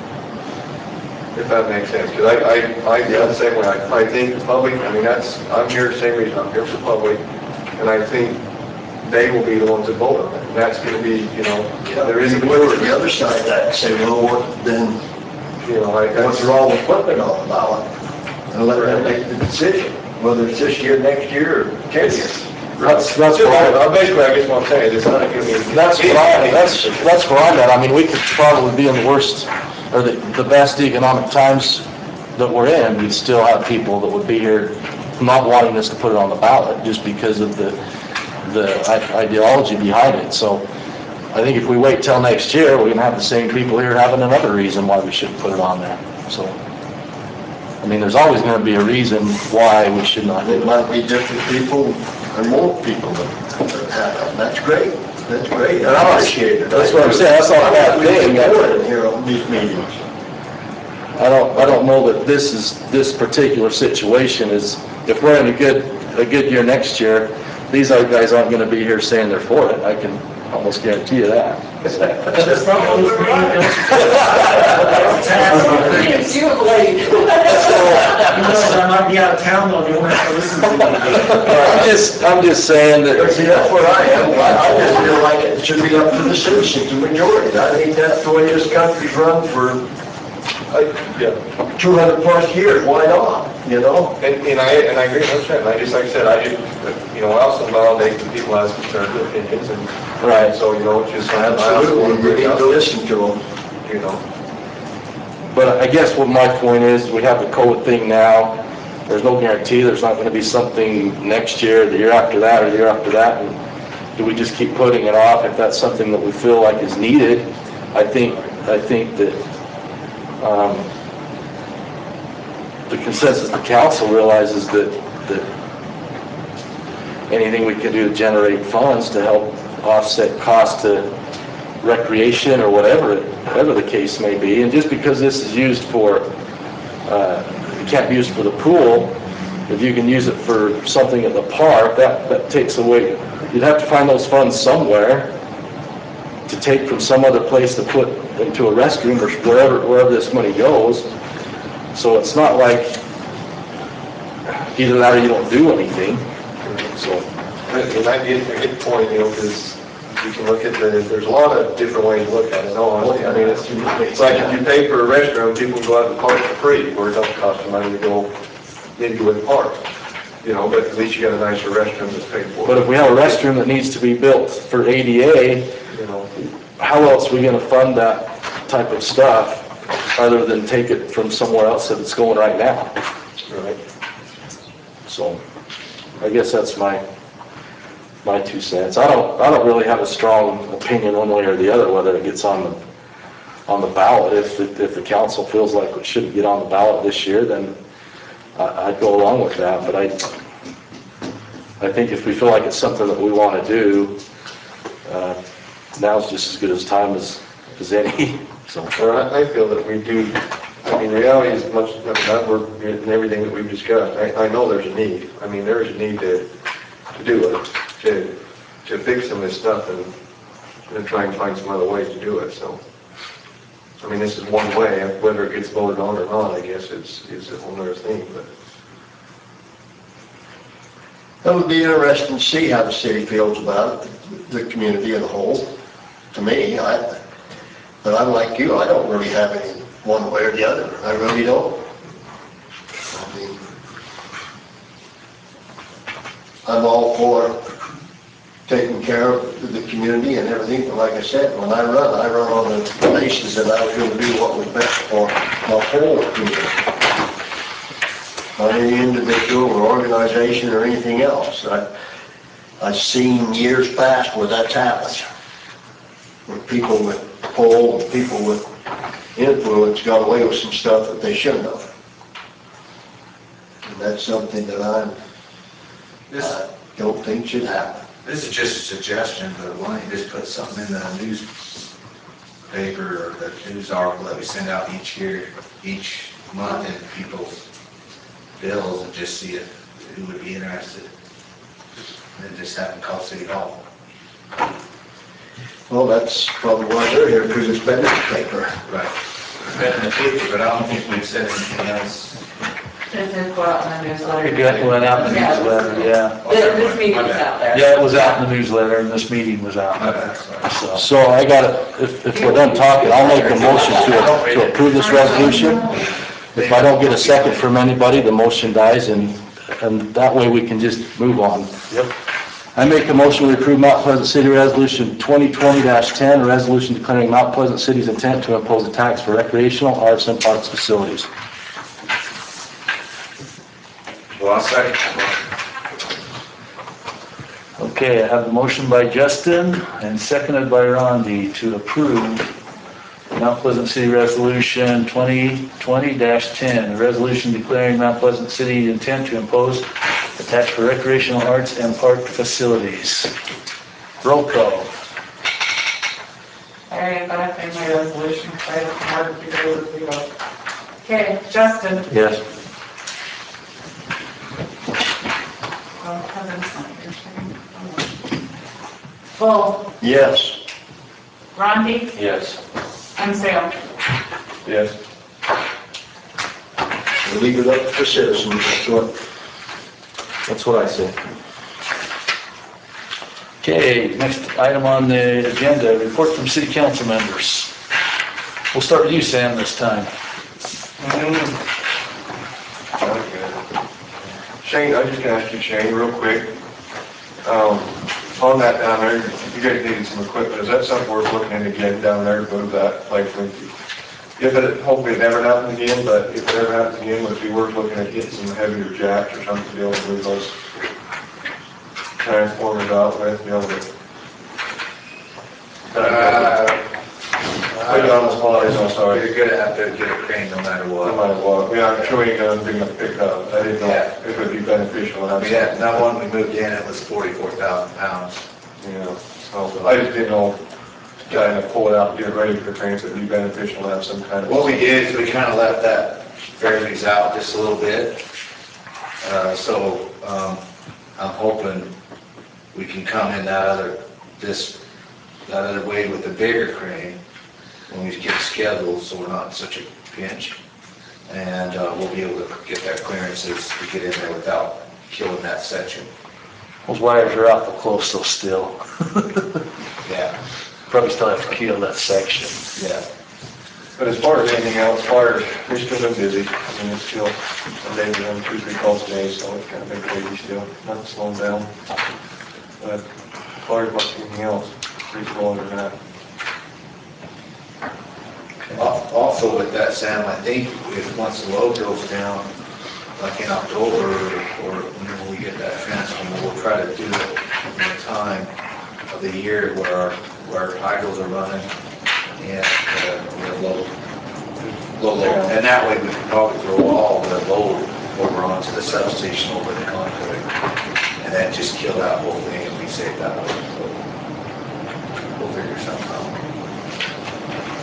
If that makes sense, because I, I, I feel the same way. I, I think the public, I mean, that's, I'm here the same reason, I'm here for the public, and I think they will be the ones that vote on it. And that's gonna be, you know, there is a We were the other side of that, say, well, what, then you know, like, what's wrong with putting it on the ballot? And let them make the decision, whether it's this year, next year, or ten years. That's, that's what I, basically, I guess what I'm saying, it's not giving me. that's what I, that's, that's where I'm at. I mean, we could probably be in the worst, or the, the best economic times that we're in, we'd still have people that would be here not wanting us to put it on the ballot just because of the, the ideology behind it. So I think if we wait till next year, we're gonna have the same people here having another reason why we shouldn't put it on there. So, I mean, there's always gonna be a reason why we should not do It it. might be different people and more people that have it. That's great. That's great. And I appreciate it. That's what I'm saying. That's not a bad thing. We support it here on these meetings. I don't, I don't know that this is, this particular situation is, if we're in a good, a good year next year, these other guys aren't gonna be here saying they're for it. I can almost guarantee you that. Presumably. I might be out of town though, you won't have to listen to me. I'm just, I'm just saying that. See, that's what I am. I I just feel like it should be up to the citizens, the majority. I think that's the way this country's run for I- Yeah, two hundred plus years. Why not? You know? and, and I, and I agree, one hundred percent. I just, like I said, I just, you know, I also validate the people as concerns and opinions, and. Right. So, you know, it's just. I also Absolutely. wanna We bring need up, to listen to them. You know, But I guess what my point is, we have the COVID thing now. There's no guarantee there's not gonna be something next year, the year after that, or the year after that. And do we just keep putting it off if that's something that we feel like is needed? I think, I think that, um, the consensus of the council realizes that, that anything we can do to generate funds to help offset costs to recreation or whatever, whatever the case may be. And just because this is used for, uh, it can't be used for the pool, if you can use it for something at the park, that, that takes away, you'd have to find those funds somewhere to take from some other place to put into a restroom or wherever, wherever this money goes. So it's not like either that or you don't do anything, so. and I get, I get the point, you know, because you can look at the, there's a lot of different ways to look at it, no, honestly. I mean, it's, it's like if you pay for a restroom, people can go out to the park for free, or it doesn't cost them money to go into the park. You know, but at least you got a nicer restroom that's paid for. But if we have a restroom that needs to be built for A D A, You know, how else are we gonna fund that type of stuff other than take it from somewhere else that it's going right now? right. So, I guess that's my, my two cents. I don't, I don't really have a strong opinion one way or the other whether it gets on the, on the ballot. If, the- if the council feels like it shouldn't get on the ballot this year, then I- I'd go along with that. But I, I think if we feel like it's something that we want to do, uh, now's just as good as time as, as any, so. Well, I, I feel that we do, I mean, reality is much, I mean, that work and everything that we've discussed, I, I know there's a need. I mean, there is a need to, to do it, to, to fix some of this stuff and, and try and find some other ways to do it, so. I mean, this is one way, whether it gets voted on or not, I guess it's, it's a whole other thing, but. It would be interesting to see how the city feels about it, the community as a whole. To me, I, but I'm like you, I don't really have any one way or the other. I really don't. I mean, I'm all for taking care of the community and everything, but like I said, when I run, I run on the basis that I was going to do what was best for my whole community. Not any individual or organization or anything else. I, I've seen years past where that's happened. Where people with pull, and people with influence got away with some stuff that they shouldn't have. And that's something that I'm, I don't think should happen. This is just a suggestion, but why don't you just put something in the newspaper or the news article that we send out each year, each month in people's bills and just see if who would be interested. And then just have them call City Hall. Well, that's probably why they're here, because it's been in the paper. Right. It's been in the paper, but I don't think we've said anything else. It did go out in the newsletter. It got- went out in the Yeah. newsletter, yeah. This this meeting is out there. Yeah, it was out in the newsletter and this meeting was out. Okay, sorry. So, So I gotta, if, if we're done talking, I'll make a motion to, to approve this resolution. If I don't get a second from anybody, the motion dies, and, and that way we can just move on. Yep. I make a motion to approve Mount Pleasant City Resolution twenty twenty dash ten, a resolution declaring Mount Pleasant City's intent to impose a tax for recreational, arts, and parks facilities. Well, I'll second. Okay, I have a motion by Justin and seconded by Rondi to approve Mount Pleasant City Resolution twenty twenty dash ten, a resolution declaring Mount Pleasant City intent to impose a tax for recreational, arts, and park facilities. Roll call. I got that in my resolution, so I have to go with you. Okay, Justin. Yes. Oh, Kevin's not here. Bull. Yes. Rondi. Yes. And Sam. Yes. We leave it up to citizens, that's what. That's what I say. Okay, next item on the agenda, report from city council members. We'll start with you, Sam, this time. Okay. Shane, I just asked you, Shane, real quick, um, on that down there, you guys needed some equipment, is that something worth looking at again down there to move that, like, if it, hopefully it never happens again, but if it ever happens again, would it be worth looking at getting some heavier jacks or something to be able to move those transformers out with, be able to. Uh, Put it on the spot, I'm sorry. You're gonna have to get a crane no matter No what. matter what, yeah, I'm sure we ain't gonna big enough to pick it up, I didn't know Yeah. if it would be beneficial to have. We had, that one we moved in, it was forty-four thousand pounds. Yeah, so I just didn't know, trying to pull it out, and get it ready for transit, it'd be beneficial to have some kind of. What we did is we kind of left that fairways out just a little bit. Uh, so, um, I'm hoping we can come in that other, this, that other way with the bigger crane when we get scheduled, so we're not in such a pinch. And, uh, we'll be able to get that clearances to get in there without killing that section. Those wires are awful close though still. Yeah, Probably still have to kill that section. yeah. But as far as anything else, fire, we're still been busy, I mean, it's still, some days we're having two, three calls a day, so it's kind of been crazy still, not slowing down. But as far as much anything else, pretty slow under that. Al- Also with that, Sam, I think if once the load goes down, like in October, or when we get that transformer, we'll try to do it in a time of the year where our, where our hydros are running and uh, we have low, low load. And that way we can probably throw all the load over onto the substation over the conduit and then just kill that whole thing and be safe that way. So we'll figure something out.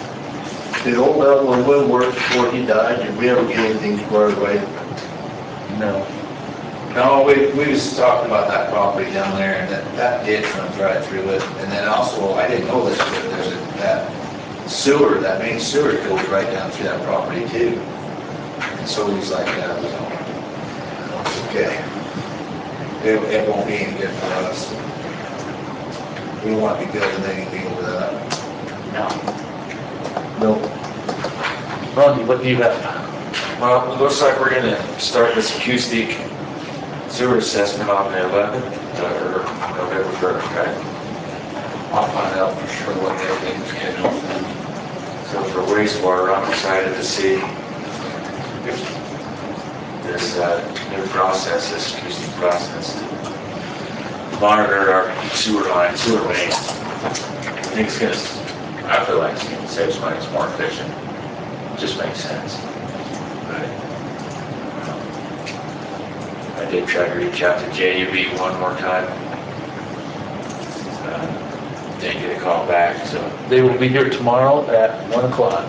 Did old Elmer Will work before he died? Did we ever get anything squared away? No. No, we, we was talking about that property down there, and that, that ditch runs right through it. And then also, I didn't know this, but there's a, that sewer, that main sewer goes right down through that property too. And so he's like, uh, you know, okay, it, it won't be any good for us. We don't want to be building anything over that. No. No. Ronnie, what do you have? Well, it looks like we're gonna start this acoustic sewer assessment on the eleventh, or November first, right? I'll find out for sure what they're getting scheduled. So for wastewater, I'm excited to see if this uh, new process, this acoustic process, to monitor our sewer lines, sewer mains. I think it's gonna, I feel like it's gonna save us money, it's more efficient. It just makes sense. But, um, I did try to reach out to J U B one more time. Uh, Didn't get a call back, so. They will be here tomorrow at one o'clock.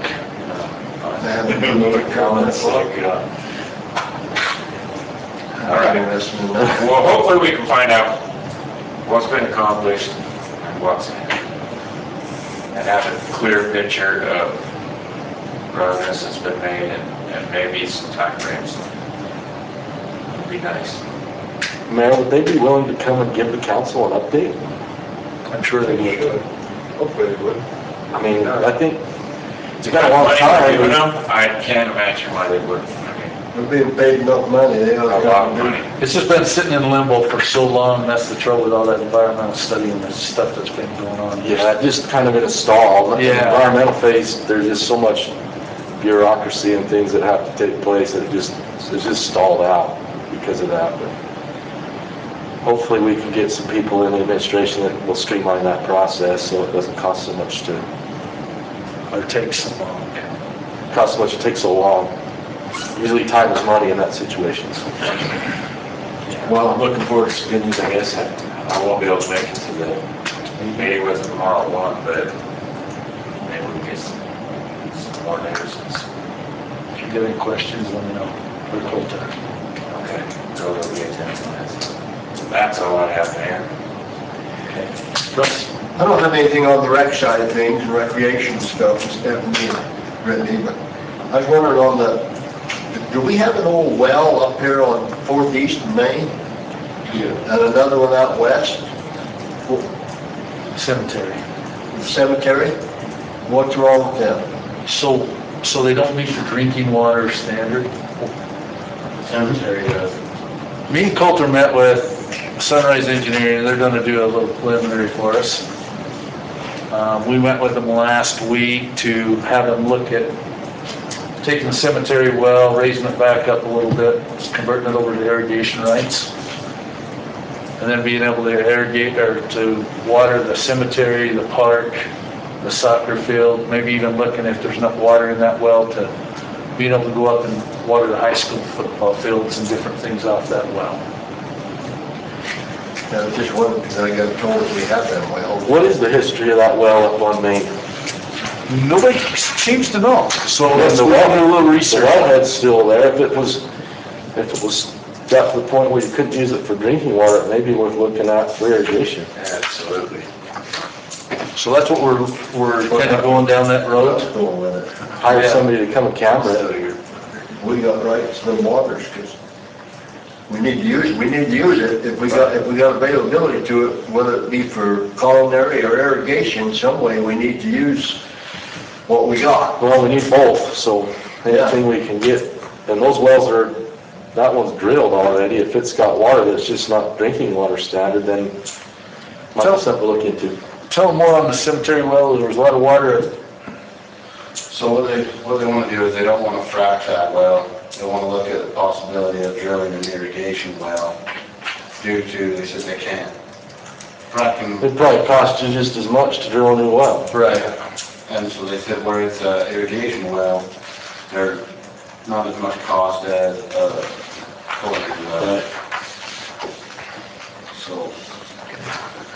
All right. Well, hopefully we can find out what's been accomplished and what's, and have a clear picture of progress that's been made and, and maybe some timeframes. Would be nice. Mayor, would they be willing to come and give the council an update? I'm sure they would. Hopefully they would. I mean, I think it's been Got a long money time. for doing them? I can't imagine why they wouldn't. I mean, We're being paid enough money, they ought a to lot of come and money. It's just been sitting in limbo for so long, that's the trouble with all that environmental study and the stuff that's been going on. Yeah, just kind of in a stall. In the Yeah. environmental phase, there's just so much bureaucracy and things that have to take place that it just, it's just stalled out because of that. But hopefully we can get some people in the administration that will streamline that process so it doesn't cost so much to, Or takes so long. cost so much to take so long. Usually time is money in that situation. So. Well, I'm looking forward to some good news, I guess. I I won't be able to make it to the meeting with them tomorrow at one, but maybe we can get some, some more news. and some- If you get any questions, let me know. For Colter. Okay, so there'll be a tenth on that. So that's all I have, Mayor. Okay. Russ? I don't have anything on the rec side of things, recreation stuff, Stephanie and Brittany, but I was wondering on the, do we have an old well up here on Fourth East in Maine? Yeah. And another one out west, Cemetery. the cemetery? What's wrong with them? So, so they don't meet the drinking water standard? Cemetery does. Me and Coulter met with Sunrise Engineering, they're gonna do a little preliminary for us. Um, we met with them last week to have them look at taking the cemetery well, raising it back up a little bit, converting it over to irrigation rights. And then being able to irrigate, or to water the cemetery, the park, the soccer field, maybe even looking if there's enough water in that well to being able to go up and water the high school football fields and different things off that well. I was just wondering, because I got told that we have them wells. What is the history of that well up on Main? Nobody seems to know, so And let's the do well, a little the research. wellhead's still there. If it was, if it was got to the point where you couldn't use it for drinking water, it may be worth looking at for irrigation. Absolutely. So that's what we're, we're kind of going down that road. Let's go with it. Hire Yeah. somebody to come and camera it. We got rights to the waters, because we need to use, we need to use it if we got, if we got availability to it, whether it be for culinary or irrigation, some way we need to use what we got. Well, we need both, so anything we can get. And those wells are, that one's drilled already. If it's got water that's just not drinking water standard, then might be something to look into. Tell them more on the cemetery well, there was a lot of water. So what they, what they want to do is they don't want to frack that well. They want to look at the possibility of drilling an irrigation well due to, they said they can't. Fracking. It'd probably cost you just as much to drill a new well. Right. And so they said where it's an irrigation well, there's not as much cost as a culinary well. Right. So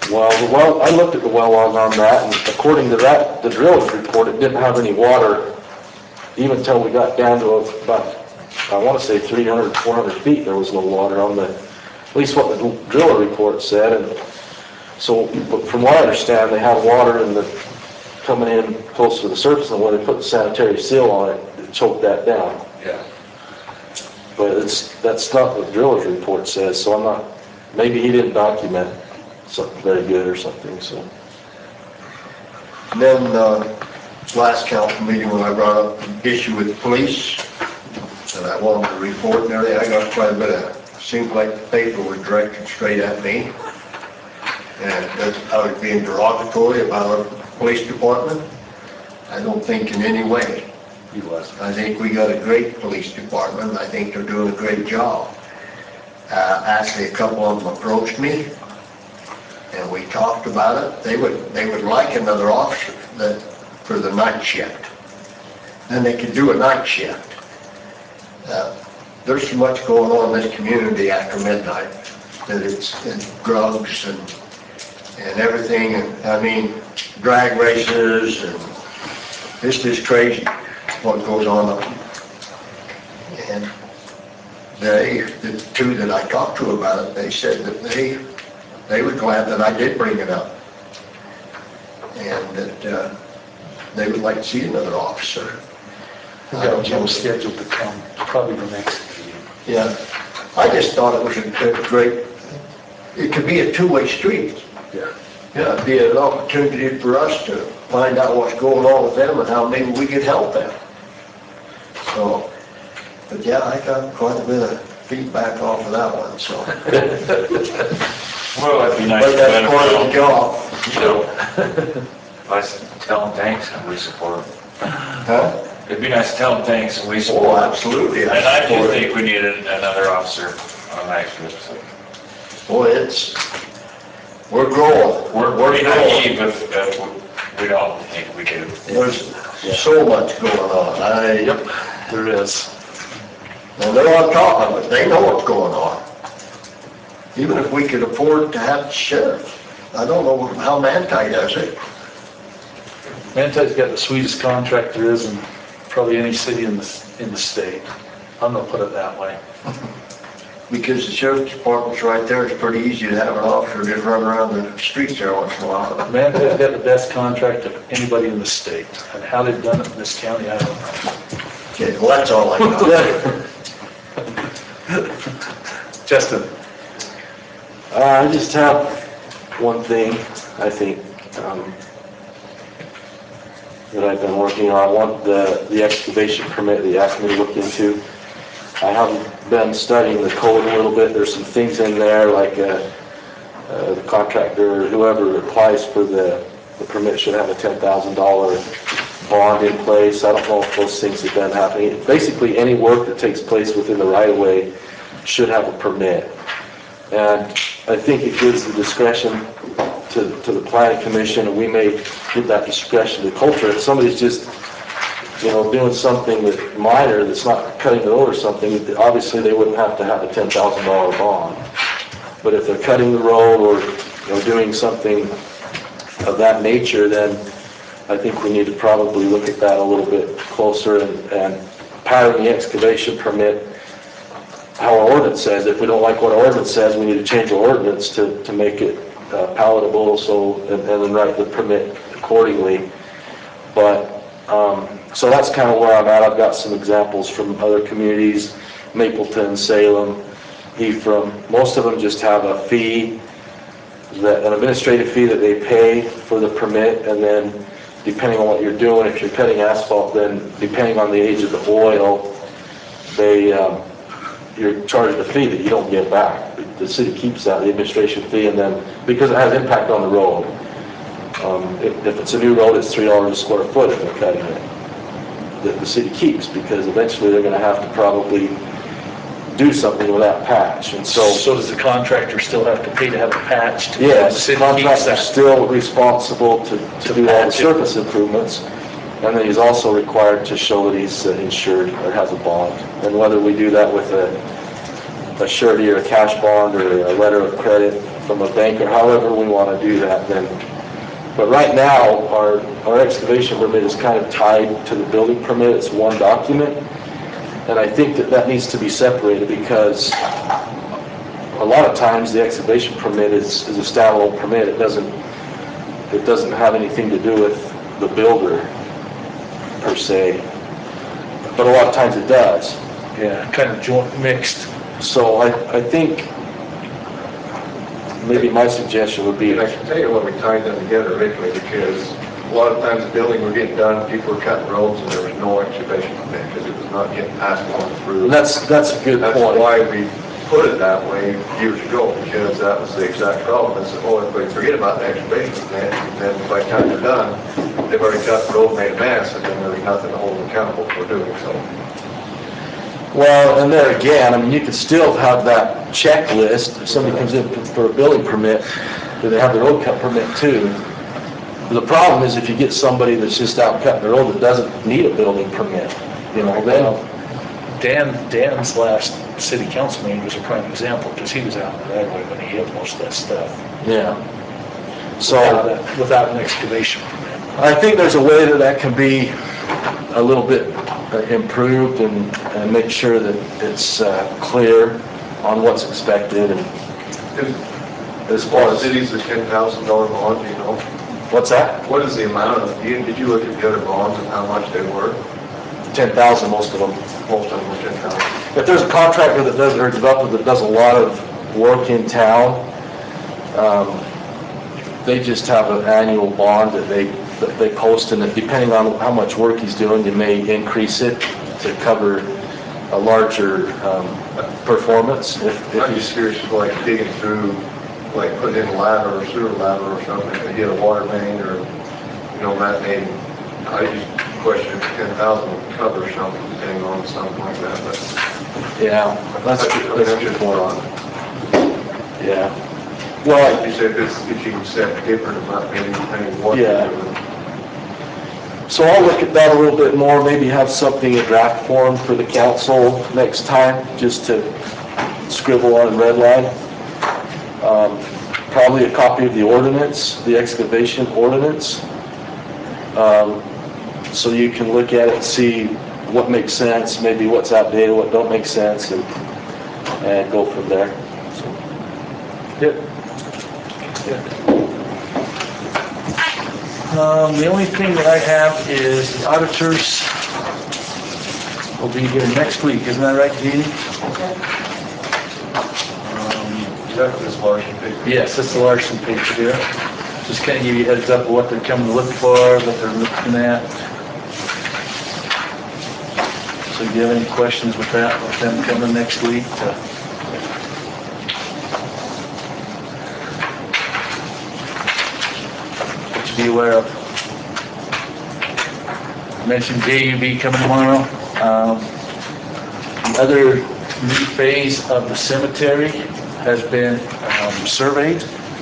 Well, the well, I looked at the well log on that, and according to that, the driller's report, it didn't have any water, even until we got down to about, I want to say three hundred, four hundred feet, there was no water on the, at least what the driller report said, and so, but from what I understand, they had water in the, coming in close to the surface, and when they put the sanitary seal on it, it choked that down. Yeah. But it's, that's not what the driller's report says, so I'm not, maybe he didn't document something very good or something, so. And then, uh, last council meeting when I brought up the issue with the police, and I wanted to report and everything, I got quite a bit of, seemed like the paper was directed straight at me. And that I was being derogatory about our police department. I don't think in any way. He was. I think we got a great police department. I think they're doing a great job. Uh, actually, a couple of them approached me, and we talked about it. They would they would like another officer that for the night shift. Then they could do a night shift. Uh, there's so much going on in this community after midnight that it's, it's drugs and and everything. And I mean, drag races, and it's just crazy what goes on up. And they, the two that I talked to about it, they said that they they were glad that I did bring it up, and that uh, they would like to see another officer. We got Jim scheduled to come, probably the next meeting. Yeah, I just thought it was a a great, it could be a two-way street. Yeah. Yeah, it'd be an opportunity for us to find out what's going on with them and how maybe we could help them. So, but yeah, I got quite a bit of feedback off of that one, so. Well, it'd be nice But to that's let them part of the know. job. You know, let's tell them thanks and we support them. Huh? It'd be nice to tell them thanks and we Oh, support them. absolutely. And I do support it. think we need an- another officer on night shift. so. Boy, it's, we're growing. We're, we're behind sheep if, if we don't think we do. There's so much going on. I, There is. and they're on top of it. They know what's going on. Even if we could afford to have the sheriff. I don't know how Manti does it. Manti's got the sweetest contract there is in probably any city in the, in the state. I'm gonna put it that way. Because the sheriff's department's right there, it's pretty easy to have an officer just run around the streets there once in a while. Manti's got the best contract of anybody in the state. And how they've done it in this county, I don't know. Okay, well, that's all I got. Justin? Uh, I just have one thing, I think, um, that I've been working on. I want the, the excavation permit that you asked me to look into. I haven't been studying the code a little bit. There's some things in there, like uh, uh, the contractor, or whoever applies for the, the permit should have a ten thousand dollar bond in place. I don't know if those things have been happening. Basically, any work that takes place within the right-of-way should have a permit. And I think it gives the discretion to, to the planning commission, and we may give that discretion to culture. If somebody's just, you know, doing something that minor that's not cutting the road or something, obviously they wouldn't have to have a ten thousand dollar bond. But if they're cutting the road or, you know, doing something of that nature, then I think we need to probably look at that a little bit closer and, and pattern the excavation permit how our ordinance says. If we don't like what our ordinance says, we need to change our ordinance to, to make it uh, palatable, so, and, and then write the permit accordingly. But, um, so that's kind of where I'm at. I've got some examples from other communities, Mapleton, Salem, Ephraim. Most of them just have a fee, that, an administrative fee that they pay for the permit, and then depending on what you're doing, if you're cutting asphalt, then depending on the age of the oil, they, um, you're charged a fee that you don't get back. The city keeps that, the administration fee, and then, because it has impact on the road. Um, if, if it's a new road, it's three dollars a square foot if they're cutting it. That the city keeps, because eventually they're gonna have to probably do something with that patch, and so. So does the contractor still have to pay to have it patched? The Yes, city keeps contractor's that. still responsible to, to do all the patch it. surface improvements. And then he's also required to show that he's uh, insured or has a bond. And whether we do that with a, a surety or a cash bond or a letter of credit, from a bank, or however we want to do that, then. But right now, our, our excavation permit is kind of tied to the building permit. It's one document. And I think that that needs to be separated, because a lot of times the excavation permit is, is a standalone permit. It doesn't, it doesn't have anything to do with the builder per se, but a lot of times it does. Yeah, kind of joint mixed. So I, I think maybe my suggestion would be, And I can tell you when we tied them together originally, because a lot of times the building were getting done, people were cutting roads, and there was no excavation permit, because it was not getting passed on through. and that's, that's a good That's point. why we put it that way years ago, because that was the exact problem. Is, oh, everybody forget about the excavation permit, and then by the time they're done, they've already cut the road, made a mess, and then there's nothing to hold them accountable for doing so. Well, and there again, I mean, you could still have that checklist. If somebody comes in for a building permit, do they have the road cut permit too? The problem is if you get somebody that's just out cutting the road that doesn't need a building permit, you know, then, Dan, Dan's last city council meeting was a prime example, because he was out in the right of way when he hit most of that stuff. yeah. Without, So a- without an excavation permit. I think there's a way that that can be a little bit improved, and, and make sure that it's uh, clear on what's expected. And As far as cities, the ten thousand dollar bond, you know, what's that? what is the amount of, you- did you look at the other bonds and how much they were? ten thousand, most of them. Most of them were ten thousand. If there's a contractor that does, or a developer that does a lot of work in town, um, they just have an annual bond that they, that they post, and it, depending on how much work he's doing, you may increase it to cover a larger, um, performance. If, if I'm he's, just curious, like digging through, like putting in a ladder or sewer ladder or something, to hit a water main or, you know, that may, I just question if ten thousand would cover something, depending on something like that, but. yeah, that's, I mean, that's I'm a good just point. on. Yeah. Like Well, you said, if it's, if you can set different, about maybe depending on what. Yeah. you're doing. so I'll look at that a little bit more, maybe have something in draft form for the council next time, just to scribble on and redline. Um, Probably a copy of the ordinance, the excavation ordinance. Um, So you can look at it and see what makes sense, maybe what's outdated, what don't make sense, and, and go from there. So, Yep. Um, the only thing that I have is the auditors will be here next week, isn't that right, Jeannie? Is that this Larson picture? Yes, that's the Larson picture here. Just kind of give you a heads up of what they're coming to look for, what they're looking at. So do you have any questions with that, with them coming next week? to- What you be aware of? I mentioned J U B coming tomorrow. Um, the other new phase of the cemetery has been um, surveyed.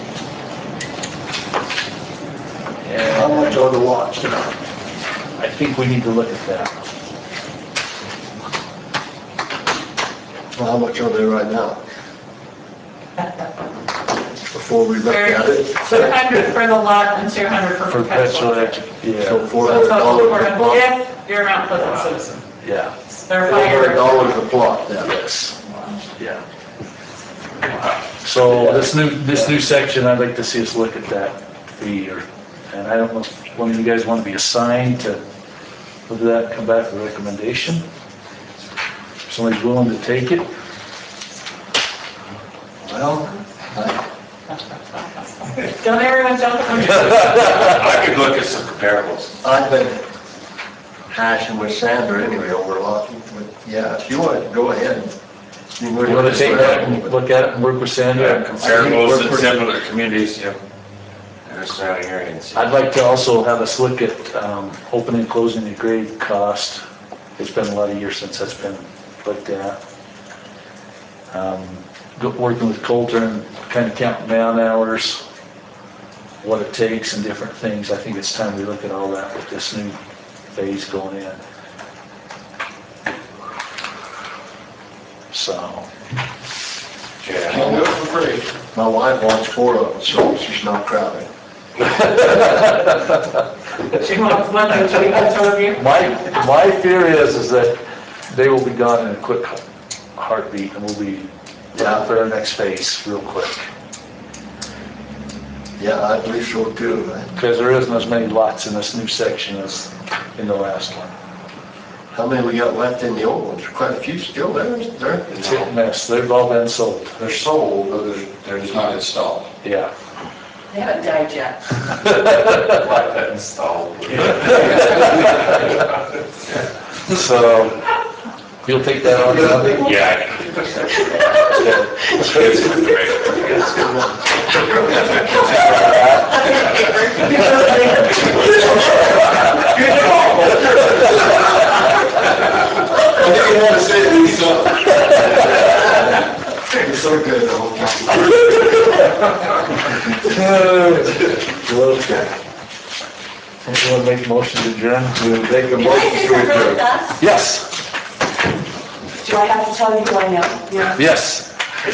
How And much are the lots now? I think we need to look at that. Well, how much are they right now? Before we look at it? two hundred for the lot and two hundred for For perpetual. perpetual, yeah, So four So hundred it's about dollars four a hundred, plot? if you're Mount Pleasant citizen. yeah, They're Four hundred five dollars a plot then? yes, yeah. So this new, this new section, I'd like to see us look at that fee, or, and I don't know if one of you guys want to be assigned to look at that, come back with a recommendation. If somebody's willing to take it. Well, Don't everyone jump on your I could look at some comparables. I've been hashing with Sandra anyway over a lot, but yeah, if you want to go ahead. You You want to take that and look at it and work with Sandra? Comparables in similar communities, yeah. And the surrounding areas. I'd like to also have us look at um, opening and closing the grave cost. It's been a lot of years since that's been looked at. Um, go- Working with Coulter and kind of counting man hours, what it takes and different things. I think it's time we look at all that with this new phase going in. So, Yeah. free. My wife wants four of them, so she's not crowded. She wants one to take each of you. My, my fear is, is that they will be gone in a quick heartbeat and we'll be down for our next phase real quick. Yeah, I believe so too. Because there isn't as many lots in this new section as in the last one. How many we got left in the old ones? Quite a few still there, isn't there? It's hit and miss. They've all been sold. They're sold, but they're, they're just not installed. Yeah. They haven't died yet. Like that installed. So, you'll take that on, Robbie? Yeah, I can do that. It's I didn't want to say these, so. You're so good, Okay. Anyone make a motion to adjourn? We'll make a Can I motion say to something really adjourn. fast? Yes, Do I have to tell you who I am? Yeah. yes.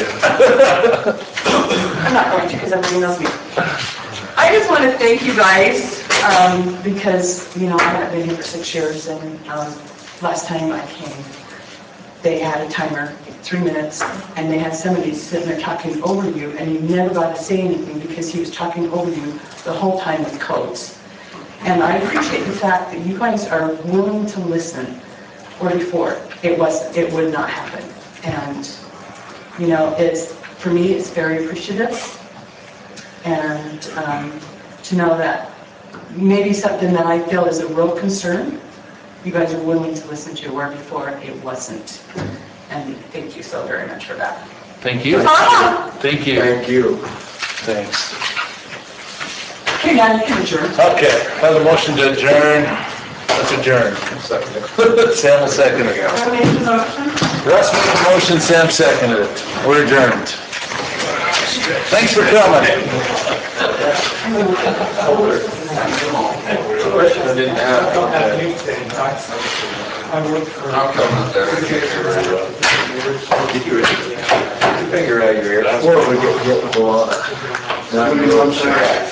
I'm not going to because everybody knows me. I just want to thank you guys, um, because, you know, I haven't been here for six years and, um, last time I came, they had a timer, three minutes, and they had somebody sitting there talking over you, and you never got to say anything because he was talking over you the whole time with codes. And I appreciate the fact that you guys are willing to listen, where before, it was, it would not happen. And, you know, it's, for me, it's very appreciative. And um, to know that maybe something that I feel is a real concern, you guys are willing to listen to, where before it wasn't. And thank you so very much for that. Thank you. Ah! Thank you. Thank you. Thanks. Okay, now you can adjourn. Okay, have a motion to adjourn. Let's adjourn. Sam will second it. Who made the motion? Russ made the motion, Sam seconded it. We're adjourned. Thanks for coming. I didn't have. I'll come up there. Finger out your ear. That's where we get, get, go on. Now, you know what I'm saying?